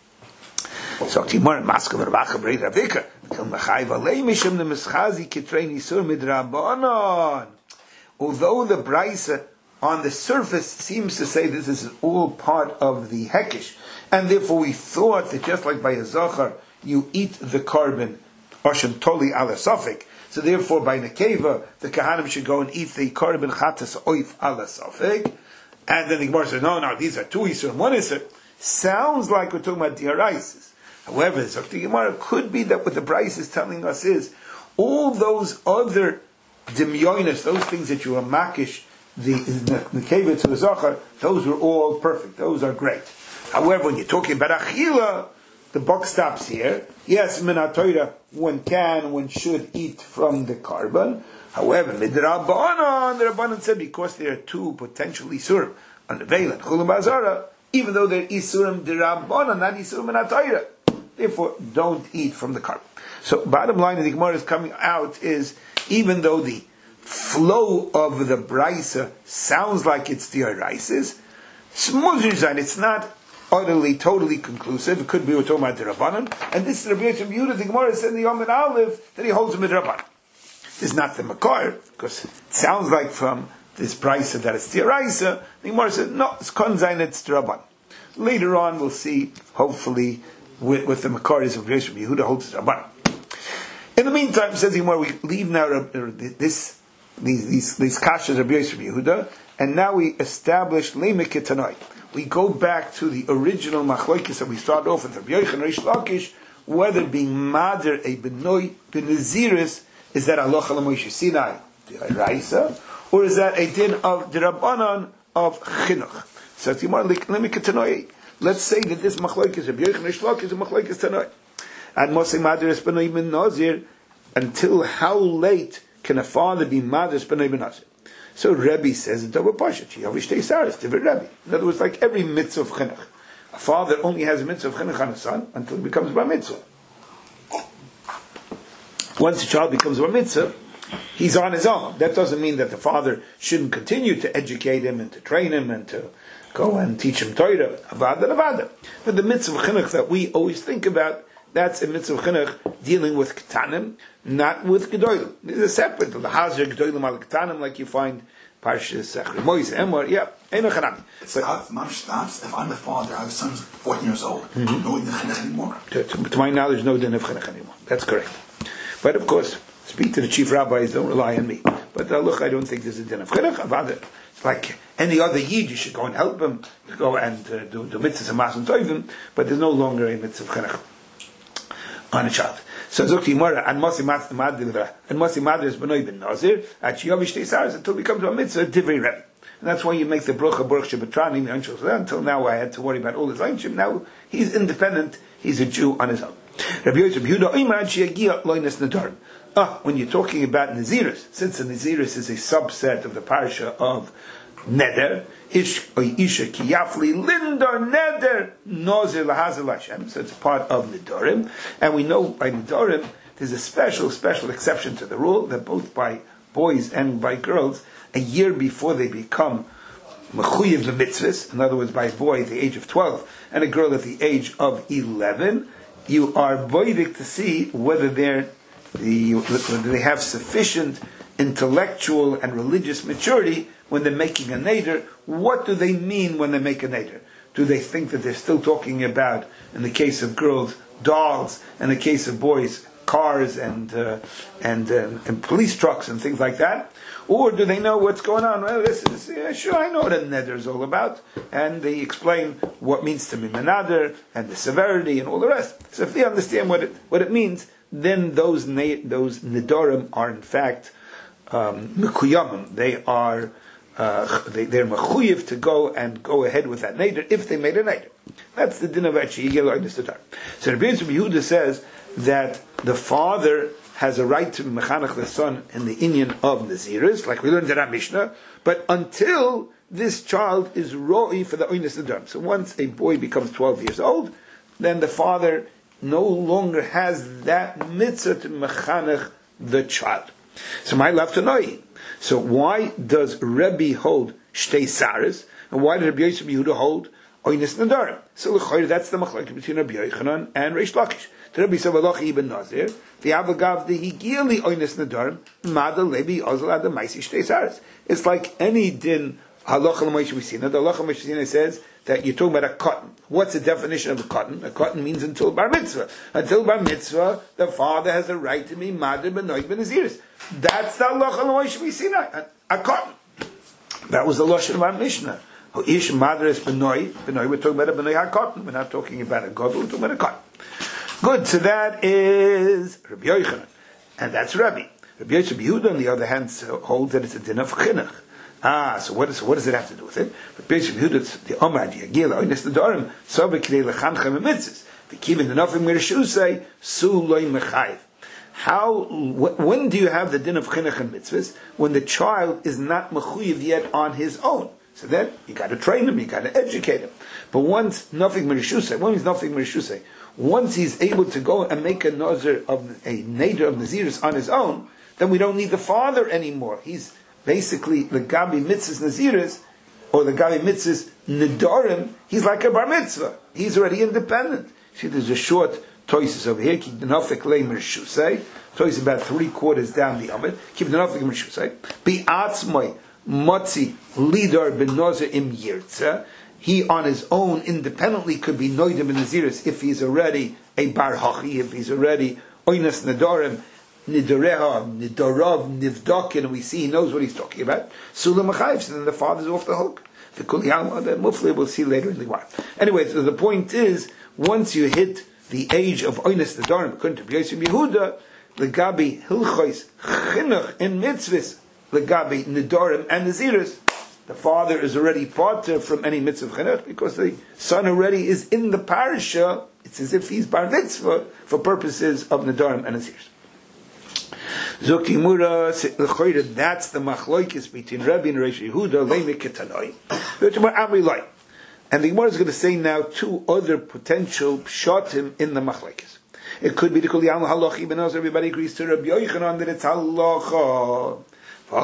So Timor Maskov Rabacha Brei Ravika Til Machayv Alei Mishum the Mischazi Kitrein Isur Midrabanon. Although the Brisa on the surface seems to say this is all part of the Hekish, and therefore we thought that just like by a Zachar you eat the carbon Osham Toli ala Safik, so therefore by Nekeva the Kahanim should go and eat the carbon Chatas Oif ala Safik, and then the Gemara says no, no, these are two Isur and one Isur. Sounds like we're talking about Diaraisis. However, the Gemara could be that what the Bryce is telling us is all those other demyonis, those things that you are makish, the nekeva to the zachar, those were all perfect. Those are great. However, when you're talking about achila, the buck stops here. Yes, min HaTorah, one can, one should eat from the carbon. However, midrabanan, the Rabbanan said because there are two potential isurim on the veil and chulam ba'azara, even though they're isurim derabanan, not isurim min HaTorah. Therefore, don't eat from the carbon. So, bottom line, the Gemara is coming out is even though the flow of the brisa sounds like it's the Oraisis, it's not utterly, totally conclusive. It could be we're talking about the Rabbanan, and this is Rabbi Yosef Yehuda. The Gemara said in the Yom and Aleph that he holds him with Rabbanan. This is not the Makar, because it sounds like from this brisa that it's the Oraisa. The Gemara said no, it's Konzain, it's the Rabbanan. Later on, we'll see. Hopefully, with, with the Makar is Rabbi Yosef Yehuda holds the Rabbanan. In the meantime, says the Gemara, we leave now uh, this these these, these kashas of Rabbi Yosef Yehuda, and now we establish Leimek Tanoi. We go back to the original machlokes that we started off with Rabbi Yochanan Reish Lakish, whether being mader a benoi benaziris is that halacha l'Moshe Sinai the Raisa, or is that a din of the Rabbanan of chinuch? So it's more like Leimek Tanoi. Let's say that this machlokes Rabbi Yochanan Reish Lakish is a machlokes Tanoi. And Moshe Mader is Benoi ben Nazir, until how late can a father be Mader is Benoi ben Nazir? So Rebbe says in Tova Pashat, Yavish Teisaris, Tivir Rebbe. In other words, like every mitzvah of chinuch, a father only has a mitzvah of chinuch on a son until he becomes bar mitzvah. Once a child becomes bar mitzvah, he's on his own. That doesn't mean that the father shouldn't continue to educate him and to train him and to go and teach him Torah, avada avada. But the mitzvah of chinuch that we always think about, that's a mitzvah chinuch dealing with ketanim, not with gedolim. These are separate. The hazir gedolim al ketanim, like you find Parshas Echri Mois Emor. Yeah, eno chanami. It stops. Mom stops. If I'm the father, I have a son who's fourteen years old. Mm-hmm. No din of chinuch anymore. To, to, to my knowledge, no din of chinuch anymore. That's correct. But of course, speak to the chief rabbis. Don't rely on me. But uh, look, I don't think there's a din of chinuch. Avada. It's like any other yid. You should go and help him. Go and uh, do do mitzvahs and masan tovim. But there's no longer a mitzvah of chinuch on a child. So Zukti Mora and Mosi Madra and Mosi Madra is Benoi ben Nazir at Yovish Teisaris until it becomes a mitzvah Divrei Rebbe. And that's why you make the Brucha Baruch Shebetrani until now I had to worry about all his Einshim. Now he's independent, he's a Jew on his own. Rabbi Yosef Yehuda Oimad Sheyagia Loines Nadarim. Ah, when you're talking about Naziris, since the Naziris is a subset of the parasha of Neder, Ish Isha Kiyafli Lindar Neder Nozir Lahazel Hashem. So it's a part of Nedarim, and we know by Nedarim there's a special, special exception to the rule that both by boys and by girls, a year before they become mechuyev lemitzvahs, in other words, by a boy at the age of twelve and a girl at the age of eleven, you are boidik to see whether they're the, whether they have sufficient intellectual and religious maturity when they're making a neder. What do they mean when they make a neder? Do they think that they're still talking about, in the case of girls, dolls, in the case of boys, cars and uh, and, uh, and police trucks and things like that? Or do they know what's going on? Well, this is, yeah, sure, I know what a neder is all about. And they explain what means to be menader and the severity and all the rest. So if they understand what it what it means, then those ne- those nedarim are in fact um, mekuyamim. They are uh, they, they're mechuyev to go and go ahead with that neder if they made a neder. That's the din of Echi Yigel Oines Nadarim. So Rabbi Yosef Yehuda says that the father has a right to mechanech the son in the inyan of Naziris, like we learned in our Mishnah, but until this child is ro'i for the Oines Nadarim. So once a boy becomes twelve years old, then the father no longer has that mitzvah to mechanech the child. So my love to know. So why does Rebbe hold shtei saris, and why did Rabbi Yosef Yehuda hold Oines Nadarim? So that's the machlokes between Rabbi Yochanan and Reish Lakish. To Rabbi Savaloch ibn Nazir, the Avagav the Higili Oines Nadarim, Madal Lebi Ozal Adam Maisi Shtei Saris. It's like any din halacha l'Moshe Mishina. The halacha l'Moshe Mishina says that you're talking about a cotton. What's the definition of a cotton? A cotton means until bar mitzvah. Until bar mitzvah, the father has a right to be madar b'noy b'naziris. That's the halacha l'Moshe Mishina. A cotton. That was the lashon of our Mishnah. Ish madar is b'noy. B'noy. We're talking about a b'noy cotton. We're not talking about a gadol. We're talking about a cotton. Good, so that is Rabbi Yochanan, and that's Rabbi. Rabbi Yosef Yehuda, on the other hand, holds that it's a din of chinuch. Ah, so what, is, what does it have to do with it? Rabbi Yosef Yehuda, the Omad Yagil Oines Nadarim, Sobek Kidei Lechanchem Mitzvahs. The kivin the nafik mirshusay su loy mechayiv. How, when do you have the din of chinuch and mitzvahs? When the child is not mechuyev yet on his own. So then, you got to train him, you got to educate him. But once nafik mirshusay, when he's nafik mirshusay, once he's able to go and make a nazir of a neder of naziris on his own, then we don't need the father anymore. He's basically the gabi mitzvahs naziris, or the gabi mitzvahs nedarim. He's like a bar mitzvah. He's already independent. See, there's a short toises over here. Keep the nafik leimer shusay. Toises about three quarters down the amid. Keep the nafik leimer shusay. Be atzmai motzi lidar ben nazir im yirtza. He on his own independently could be noidim in naziris if he's already a bar hachi, if he's already oinas nadarim, nidareha, nidarav, nivdakin, and we see he knows what he's talking about. Sulam achayv, so then the father's off the hook. The kuliyam, the mufli, we'll see later in the Gemara. Anyway, so the point is, once you hit the age of oinas nadarim, according to B'yosef Yehuda, the gabi hilchois chinuch in mitzvahs, the gabi nidarim and naziris, the father is already parter from any mitzvah chinuch because the son already is in the parasha. It's as if he's bar mitzvah for purposes of nadarim and naziris. Zokimura, that's the machloikis between Rabbi and Reish Yehuda, Leimi Ketanoi. And the Gemara is going to say now two other potential pshatim in the machloikis. It could be the Kol Yam Halachi, even though everybody agrees to Rabbi Yochanan that it's halacha. The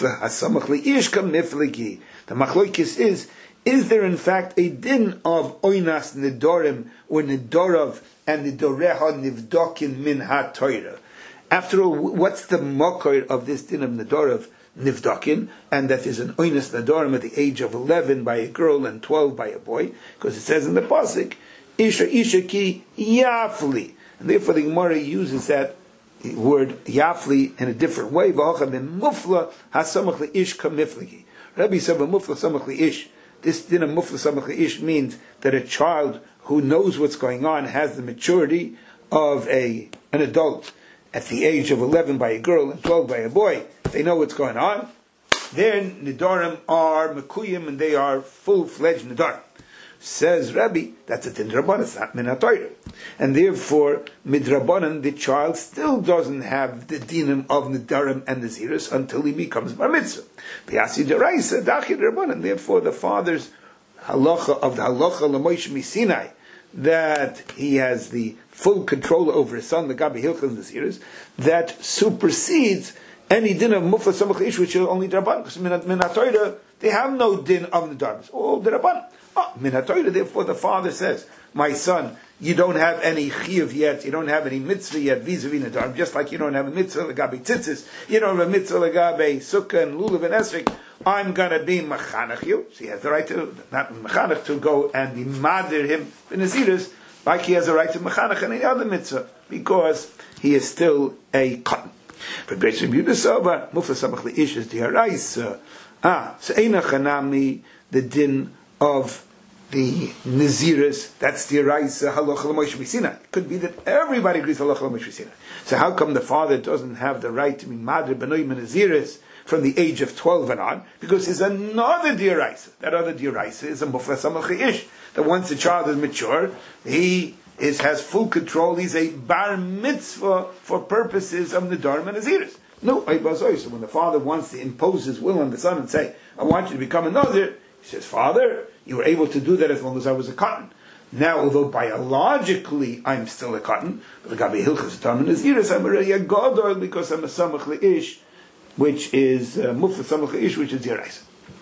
machloikis is, is there in fact a din of oinas nidorim or nidorav and nidoreha nivdokin min ha-toira? After all, what's the makor of this din of nidorav nivdokin, and that is an oinas nidorim at the age of eleven by a girl and twelve by a boy? Because it says in the pasuk, isha isha ki yafli, and therefore the Gemara uses that word yafli in a different way. Mufla hasamach leish kamifligi. Rabbi said mufla samach leish. This din of mufla samach leish means that a child who knows what's going on has the maturity of a an adult at the age of eleven by a girl and twelve by a boy. They know what's going on. Their nidarim are mekuyim and they are full-fledged nidarim. Says Rabbi, that's a din Rabbanan, it's not min ha-Torah. And therefore, midrabanan, the child still doesn't have the dinim of nidarim and naziris until he becomes bar mitzvah. B'yasi deraisa, dachi Rabbanan. Therefore, the father's halacha of the halacha l'moish misinai, that he has the full control over his son, the gabi hilchas naziris, that supersedes any din of mufla samach ish, which is only Rabbanan. Because min ha-Torah, they have no din of nidarim. It's all the Rabbanan. Oh, min ha-Torah, therefore the father says, my son, you don't have any chiyuv yet, you don't have any mitzvah yet, vis-a-vis nadarim, just like you don't have a mitzvah legabe tzitzis, you don't have a mitzvah legabe sukkah and lulav and esrik, I'm going to be machanach you. So he has the right to, not machanach, to go and be madir him in naziris, like he has the right to machanach any other mitzvah, because he is still a cotton. But B'yosef Yehuda Saba, mufla samach leish is the haraisa. Ah, so eina chanami, the din of the naziris, that's the haraisa halacha l'moish b'sinai. It could be that everybody agrees halacha l'moish b'sinai. So how come the father doesn't have the right to be madre b'noim naziris from the age of twelve and on? Because there's another diraisa. That other diraisa is a mufla samach ish. That once the child is mature, he is has full control. He's a bar mitzvah for purposes of nidarim and naziris. No, so when the father wants to impose his will on the son and say, I want you to become a nazir, he says, Father, you were able to do that as long as I was a cotton. Now, although biologically I'm still a cotton, but the gabi hilchas tam and naziris, I'm already a gadol because I'm a samach leish, which is mufla samach leish, which is yiraisa.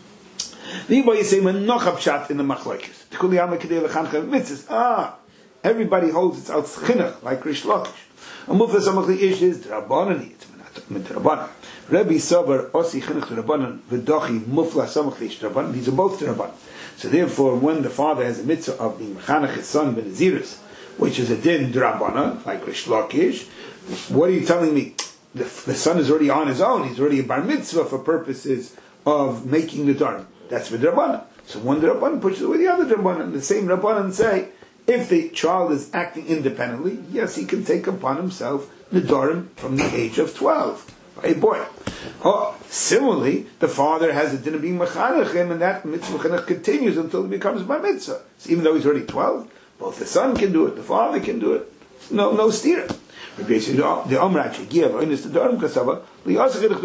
The Yiboy say menochab shat in the machlokes. T'kul yama k'dei lechancha mitzvahs. Ah, everybody holds it's out chinuch like Rish Lakish. A mufla samach leish is drabanan. It's midrabanan. Rabbi Sabar osi chinuch drabanan v'dochi mufla samach leish drabanan. These are both drabanan. So therefore, when the father has a mitzvah of being mechanech his son ben naziris, which is a din drabanan like Rish Lakish, what are you telling me? The, the son is already on his own. He's already a bar mitzvah for purposes of making the dharma. That's with Rabbanan. So one Rabbanan pushes away the other Rabbanan. The same Rabbanan say, if the child is acting independently, yes, he can take upon himself the Nidarim from the age of twelve. A boy. Oh, similarly, the father has a din of being Mechanech him, and that mitzvah continues until he becomes Bar Mitzvah. So even though he's already twelve, Both the son can do it, the father can do it. No, no steer. The Omrachi give oinus the Dorim Kasava. He holds the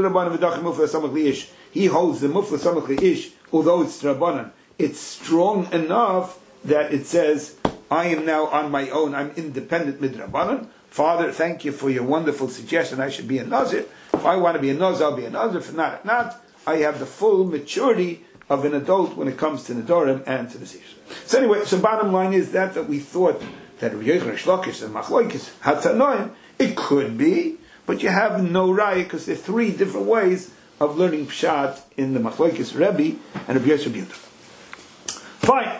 Mufla Samach Ish, although it's Rabbanan. It's strong enough that it says, I am now on my own, I'm independent midrabanan. Father, thank you for your wonderful suggestion, I should be a Nazir. If I want to be a Nazir, I'll be a Nazir. If not, not. I have the full maturity of an adult when it comes to Nedarim and to the Sir. So anyway, so bottom line is that, that we thought that Rabbi Yochanan Shlokish and Machlokes Hatanoim, it could be, but you have no raya because there are three different ways of learning Pshat in the Machlokes Rebbe and Rabbi Yosef Yehuda. Fine.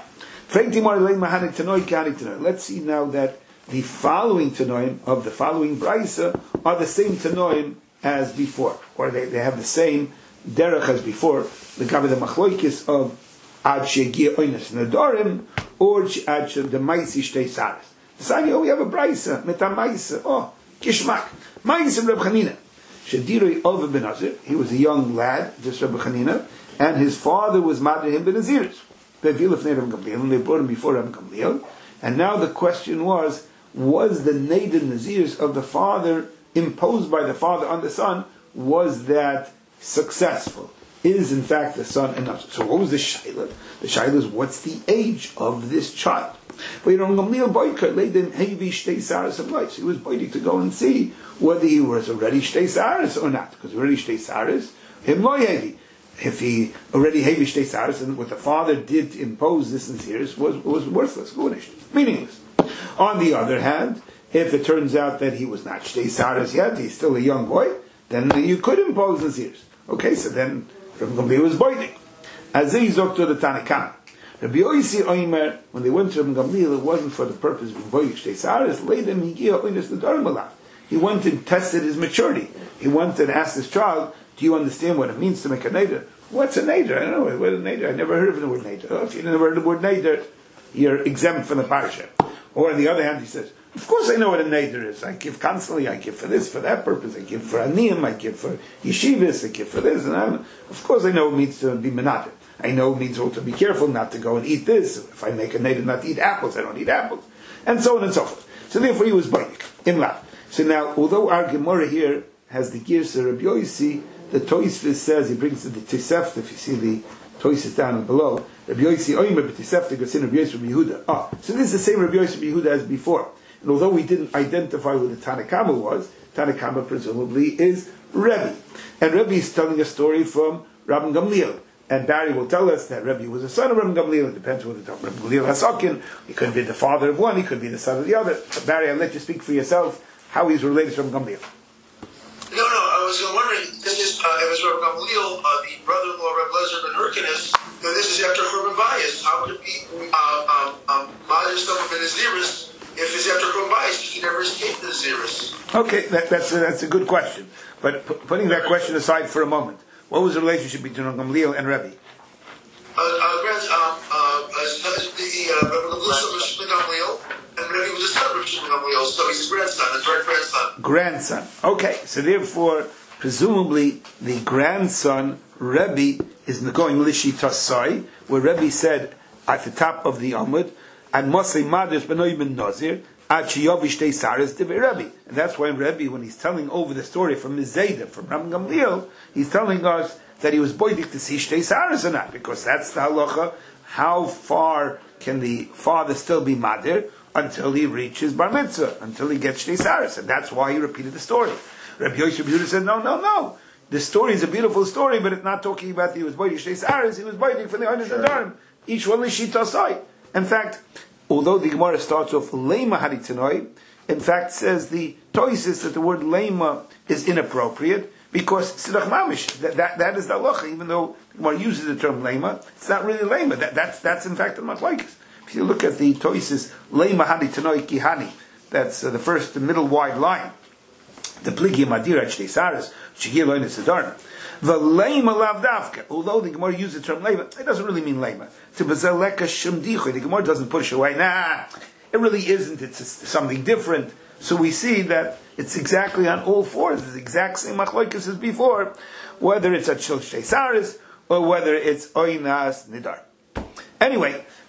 Let's see now that the following Tanoim of the following Braisa are the same Tanoim as before, or they, they have the same derech as before. The Gabi the Machlokes of Ad Shegia Oines Nedarim or Ad the Maisi Shtei Saras. So we have a Braisa, Metamaisa, oh, Kishmak. Maisa Reb Chanina. Shediroi Ova ben Nazir, he was a young lad, just Reb Chanina, and his father was Madrehim ben Naziris. They brought him before Reb Gamliel, and now the question was, was the Neder Naziris of the father, imposed by the father on the son, was that successful? Is in fact the son enough? So what was the Shaila? The Shaila is, what's the age of this child? He was waiting to go and see whether he was already Shtei Saris or not, because already Shtei Saris, him lo yevi. If he already heavy Shtei Saris, and what the father did impose this in Saris was, was worthless, meaningless. On the other hand, if it turns out that he was not Shtei Saris yet, he's still a young boy, then you could impose in Saris. Okay, so then Rabbi Gamliel was boiling. As he zok to the Tanakam. Rabbi Yosi Oimer, when they went to Rabbi Gamliel, it wasn't for the purpose of boiling Shtei Saris. Later, he went and tested his maturity. He went and asked his child, do you understand what it means to make a neder? What's a neder? I don't know what a neder. I never heard of the word neder. Oh, if you never heard of the word neder, you're exempt from the parasha. Or on the other hand, he says, of course I know what a neder is. I give constantly. I give for this, for that purpose. I give for aniyim. I give for yeshivas. I give for this. And I'm, of course I know it means to be menater. I know it means also to be careful not to go and eat this. If I make a neder not to eat apples, I don't eat apples. And so on and so forth. So therefore he was bainik in lav. So now, although our Gemara here has the Girsa Rabbi Yosi, the Toisvis says, he brings to the Tisefta, if you see the Toisvis down below, Rabbi Yosi Oimer b'Tisefta Gasin Rabbi Yosef Yehuda. Ah, so this is the same Rabbi Yosef Yehuda as before. And although we didn't identify who the Tanakama was, Tanakama presumably is Rebbe. And Rebbe is telling a story from Rabbi Gamliel. And Barry will tell us that Rebbe was a son of Rabbi Gamliel. It depends whether Rabbi Gamliel Hasakin. He could be the father of one, he could be the son of the other. But Barry, I'll let you speak for yourself how he's related to Rabbi Gamliel. No, no, I was wondering, this is, uh, it was Rabbi Gamliel, uh, the brother-in-law of Rabbi Lezer ben Hyrcanus, that this is after Churban Bayis. How could it be, uh, um, um, Mother stuff of the Naziris, if it's after Churban Bayis, he never escaped the Naziris? Okay, that, that's, a, that's a good question. But p- putting that question aside for a moment, what was the relationship between Rabbi Gamliel and Rebbe? Uh, uh, grand, um, uh, uh, the, uh, Rabbi Gamliel was Rabbi Gamliel, and Rebbe was a son of Rabbi Gamliel, so he's his grandson, his direct grandson. Grandson. Okay, so therefore, presumably, the grandson, Rebbe, is going Lishi Tasai, where Rebbe said at the top of the Amud, and Mosei Madris Benoy ben Nazir, Ad Shiyovish Tei Saris Debe Rebbe. And that's why Rebbe, when he's telling over the story from Mizeda, from Rabbi Gamliel, he's telling us that he was boidik to see Shtei Saris or not, because that's the halacha. How far can the father still be Madir? Until he reaches Bar Mitzvah, until he gets Shtei Saris. And that's why he repeated the story. Rabbi Yosef Yehuda said, no, no, no. The story is a beautiful story, but it's not talking about that he was boidik Shtei Saris, he was boidik for the Oinus Nedarim. Each one is Shitasai. In fact, although the Gemara starts off Lema Haritanoi, in fact says the Toisis that the word Lema is inappropriate, because Sidach Mamish, that, that, that is the halacha, even though the Gemara uses the term Lema, it's not really Lema. That, that's, that's in fact the Machlokes. If you look at the Toisis, Lema Haritanoi Kihani, that's uh, the first, the middle wide line. The Pligi Madira Shtei Saris, Shigir Loin Sedarna. The Lema Lavdavka, although the Gemara uses the term Lema, it doesn't really mean Lema. To Bezeleka Shemdichoy, the Gemara doesn't push away. Nah, it really isn't. It's something different. So we see that it's exactly on all fours. It's the exact same machlokes as before, whether it's at Shil Shtei Saris or whether it's Oinas Nidar. Anyway,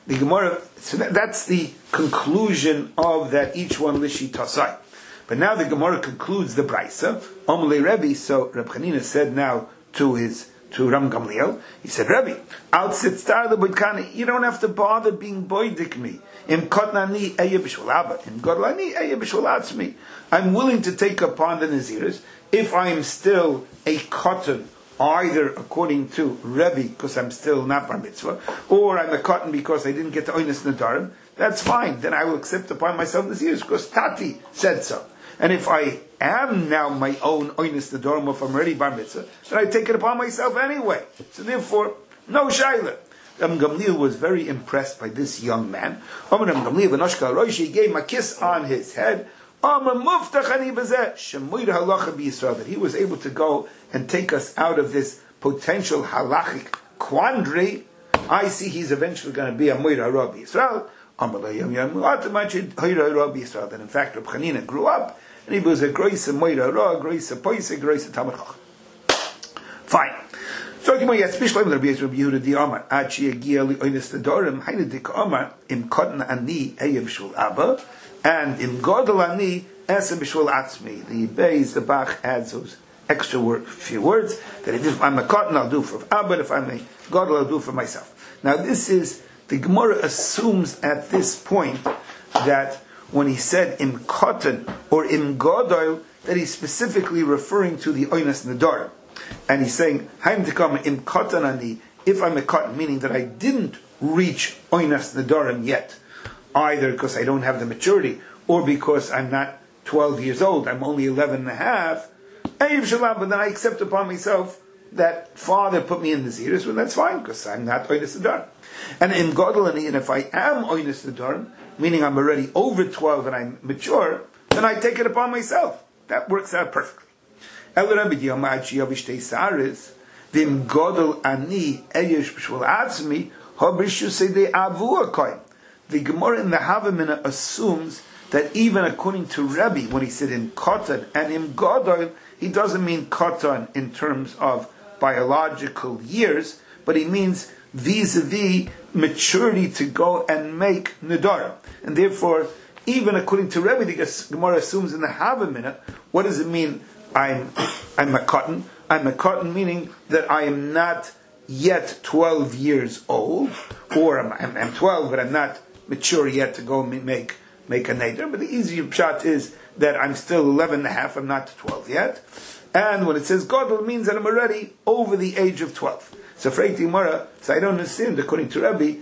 the Gemara, so that, that's the conclusion of that each one lishi tasai. But now the Gemara concludes the Braisa. Omle Rebbe, so Reb Chanina said now to his to Ram Gamliel, he said, Rebbe, out sit star the Budkani, you don't have to bother being boidik me. Im kotnani eye b'shul abba, im godlani eye b'shul atzmi. I'm willing to take upon the Naziris if I am still a cotton, either according to Rebbe, because I'm still not bar mitzvah, or I'm a cotton because I didn't get to Oinus Nadarim. That's fine. Then I will accept upon myself Naziris because Tati said so. And if I am now my own Oinus Nadarim, if I'm already bar mitzvah, then I take it upon myself anyway. So therefore, no shayla. Ram Gamliel was very impressed by this young man. Ram Gamliel v'noshka roishi, he gave him a kiss on his head. That he was able to go and take us out of this potential halachic quandary. I see he's eventually going to be a Moira Rabbi Yisrael. That in fact Reb Chanina grew up and he was a Groisa Moira Ra, Groisa Poise, Groisa Talmid Chacham. Fine. So you yes, Bishlam Rabbi Yehuda di Amar Achi Agia Li Oinus Nedarim Hainu Dik Amar Im Kotna Ani Eyev Shul Abba and Im Godel Ani Esem B'Shul Atzmi. The Beis, the Bach adds those extra word, few words that if I'm a cotton I'll do for Abba, if I'm a Godel I'll do for myself. Now this is, the Gemara assumes at this point that when he said Im Cotton or Im Godel, that he's specifically referring to the Oinus Nedarim. And he's saying, Haim Tikam Im Cotton Ani, if I'm a cotton, meaning that I didn't reach Oinus Nedarim yet, either because I don't have the maturity, or because I'm not twelve years old, I'm only eleven and a half, but then I accept upon myself that father put me in the Naziris, well that's fine, because I'm not Oinus Nedarim. And in Godolani, and if I am Oinus Nedarim, meaning I'm already over twelve and I'm mature, then I take it upon myself. That works out perfectly. The Gemara in the Havamina assumes that even according to Rebbe, when he said in Kotan and in Godol, he doesn't mean Kotan in terms of biological years, but he means vis-a-vis maturity to go and make Nedarim. And therefore, even according to Rebbe, the Gemara assumes in the Havamina, what does it mean? I'm I'm a cotton. I'm a cotton, meaning that I am not yet twelve years old, or I'm, I'm, I'm twelve, but I'm not mature yet to go make make a neder. But the easier pshat is that I'm still eleven and a half. I'm not twelve yet. And when it says Godel, it means that I'm already over the age of twelve. So Freiti Gemara, so I don't understand. According to Rabbi,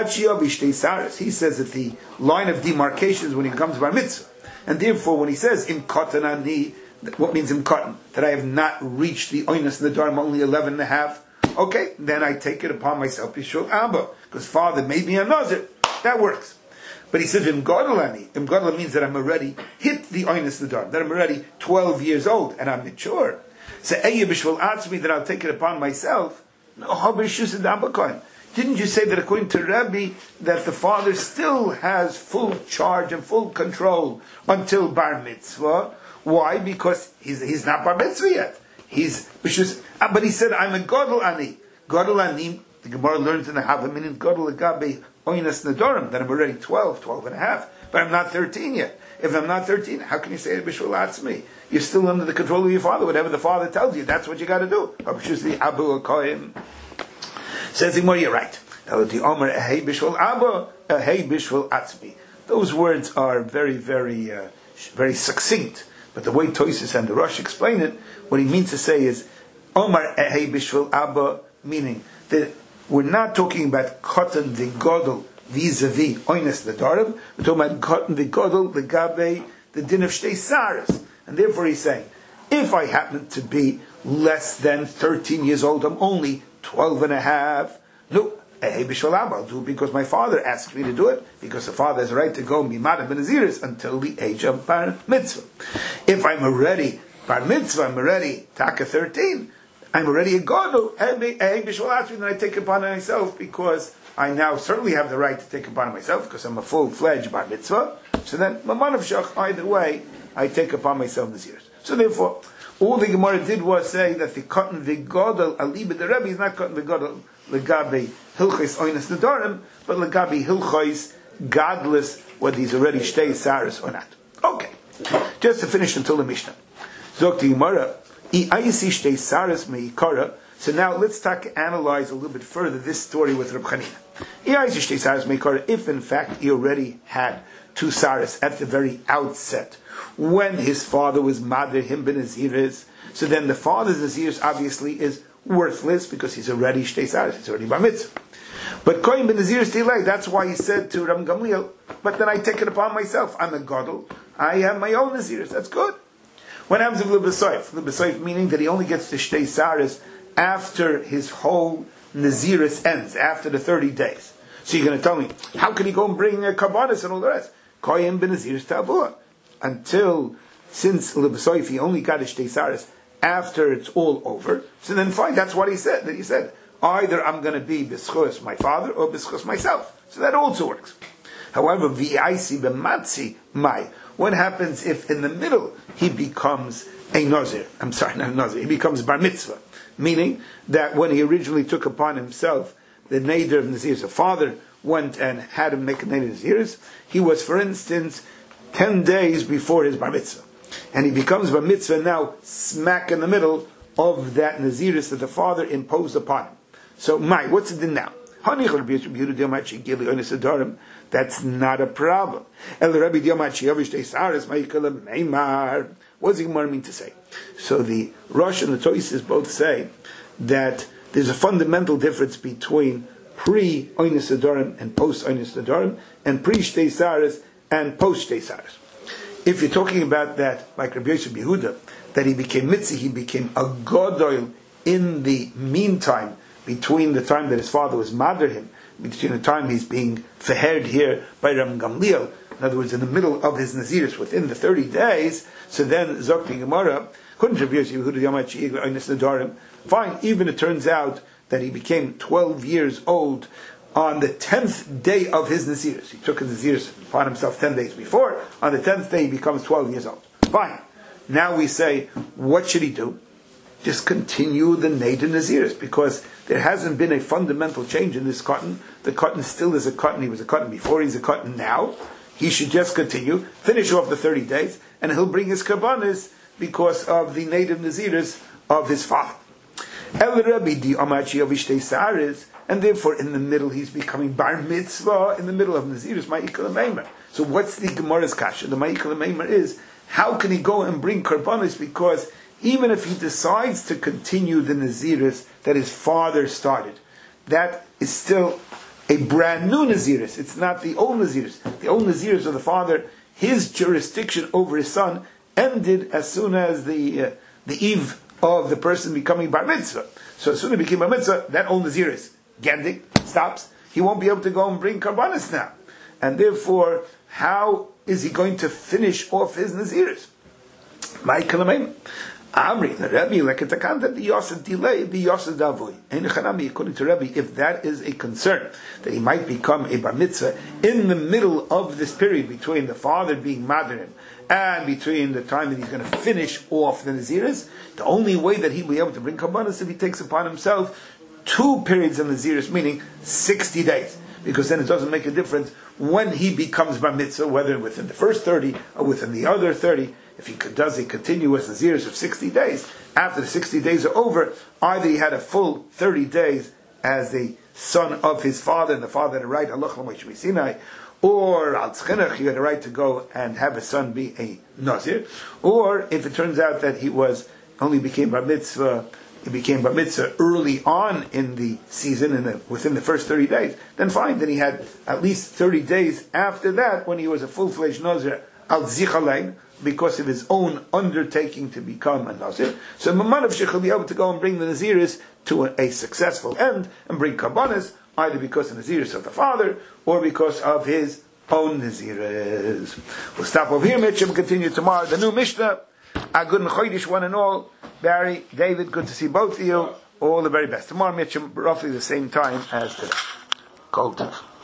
he says that the line of demarcation is when he becomes bar mitzvah, and therefore when he says in cotton ani. What means in cotton? That I have not reached the Oinus Nedarim, I'm only eleven and a half. Okay, then I take it upon myself, Yishul Abba, because father made me a Nazir. That works. But he says, Im Godolani. Im Godol means that I'm already hit the Oinus Nedarim, that I'm already twelve years old, and I'm mature. So, Eye B'Shul Atzmi, that I'll take it upon myself. No, Habishus Adabakoin. Didn't you say that according to Rabbi, that the father still has full charge and full control until Bar Mitzvah? Why? Because he's he's not bar mitzvah yet. He's just, but he said, "I'm a Godel ani." Godel ani. The Gemara learns in the Havaminin Godel agabe Oinus Nedarim that I'm already twelve, twelve and a half, but I'm not thirteen yet. If I'm not thirteen, how can you say Bishul Atzmi? You're still under the control of your father. Whatever the father tells you, that's what you got to do. Abu Akoyim says the Gemara, you're right. Hey Bishul Abba, hey Bishul Atzmi. Those words are very, very, uh, very succinct. But the way Toysis and the Rosh explain it, what he means to say is, Omar Ehei Bishvil Abba, meaning that we're not talking about Cotton the Godel vis-a-vis Oinus Nedarim, we're talking about Cotton the Godel, the Gabe, the Din of Shtei Saras. And therefore he's saying, if I happen to be less than thirteen years old, I'm only twelve and a half, no, Ehei Bishvil Abba, I'll do it because my father asked me to do it, because the father has a right to go and be Mad ben Naziris until the age of Bar Mitzvah. If I'm already Bar Mitzvah, I'm already Taka thirteen, I'm already a Godel, Ehei Bishvil Abba, then I take it upon myself because I now certainly have the right to take it upon myself because I'm a full-fledged Bar Mitzvah. So then, Mamanav Shach, either way, I take upon myself this year. So therefore, all the Gemara did was say that the cotton the Godel, Aliba the Rebbe is not cotton the Godel, legabe hilchos oinas nedarim, but legabe hilchos godless, whether he's already shtei saris or not. Okay, just to finish until the Mishnah. Zok to Gemara, I ayisi shtei saris meikara. So now let's talk, analyze a little bit further this story with Reb Chanina. I ayisi shtei saris meikara. If in fact he already had two saris at the very outset, when his father was mader him ben naziris, so then the father's naziris obviously is worthless because he's already shtei saris. He's already bar mitzvah. But Kohen ben Naziris delay. That's why he said to Ram Gamliel, but then I take it upon myself. I'm a gadol. I have my own Naziris. That's good. What happens with L'Besoif? L'Besoif meaning that he only gets to Shtei Saris after his whole Naziris ends, after the thirty days. So you're going to tell me, how can he go and bring a Karbanis and all the rest? Kohen ben Naziris Tavua. Until, since L'Besoif, he only got a Shtei Saris after it's all over. So then fine, that's what he said. That he said, either I'm going to be b'schus my father or b'schus myself. So that also works. However, v'aisi b'matzi mai. What happens if in the middle he becomes a nazir? I'm sorry, not a nazir. He becomes bar mitzvah, meaning that when he originally took upon himself the neder of nazirs, the father went and had him make a neder of nazirs. He was, for instance, ten days before his bar mitzvah, and he becomes bar mitzvah now, smack in the middle of that naziris that the father imposed upon him. So, my, what's it in now? That's not a problem. What does the Gemara mean to say? So the Rosh and the Tosis both say that there's a fundamental difference between pre-Oines Adorim and post-Oines Adorim, and pre-Shtei Saris and post-Shtei Saris. If you're talking about that, like Rabbi Yosef Yehuda, that he became Mitzi, he became a Godoil in the meantime, between the time that his father was mader him, between the time he's being fehered here by Ram Gamliel, in other words, in the middle of his naziris, within the thirty days, so then Zokti Gemara, fine, even it turns out that he became twelve years old on the tenth day of his naziris. He took his naziris upon himself ten days before, on the tenth day he becomes twelve years old. Fine. Now we say, what should he do? Just continue the Neder Naziris, because there hasn't been a fundamental change in this cotton. The cotton still is a cotton. He was a cotton before, he's a cotton now. He should just continue, finish off the thirty days, and he'll bring his karbanis because of the Neder Naziris of his father. And therefore in the middle he's becoming bar mitzvah, in the middle of Naziris, Ma'ikal Meimer. So what's the Gemara's kasha? The Ma'ikal Meimer is, how can he go and bring karbanis? Because even if he decides to continue the Naziris that his father started, that is still a brand new Naziris. It's not the old Naziris. The old Naziris of the father, his jurisdiction over his son ended as soon as the uh, the eve of the person becoming bar mitzvah. So as soon as he became bar mitzvah, that old Naziris, Gendik, stops. He won't be able to go and bring karbanis now. And therefore, how is he going to finish off his Naziris? My Kalamim. Amri, the Rebbe, like a takanta, the Yosef delay, the Yosef Davoy. And according to Rebbe, if that is a concern, that he might become a bar mitzvah in the middle of this period between the father being madrim and between the time that he's going to finish off the Naziris, the only way that he'll be able to bring karbanos is if he takes upon himself two periods of Naziris, meaning sixty days. Because then it doesn't make a difference when he becomes bar mitzvah, whether within the first thirty or within the other thirty. If he does a continuous Naziris of sixty days, after the sixty days are over, either he had a full thirty days as the son of his father, and the father had a right, Allah Sinai, or Al Tzchinach, he had a right to go and have his son be a Nazir, or if it turns out that he was only became bar mitzvah, he became bar mitzvah early on in the season, in the, within the first thirty days, then fine, then he had at least thirty days after that when he was a full-fledged Nazir, Al Zichalein, because of his own undertaking to become a Nazir. So Mamanav Shech will be able to go and bring the Naziris to a, a successful end and bring Karbanis, either because of the Naziris of the father or because of his own Naziris. We'll stop over here, Mitch, and continue tomorrow. The new Mishnah. A good Chodesh, one and all. Barry, David, good to see both of you. All the very best. Tomorrow, Mitch, roughly the same time as today. Kol Tov.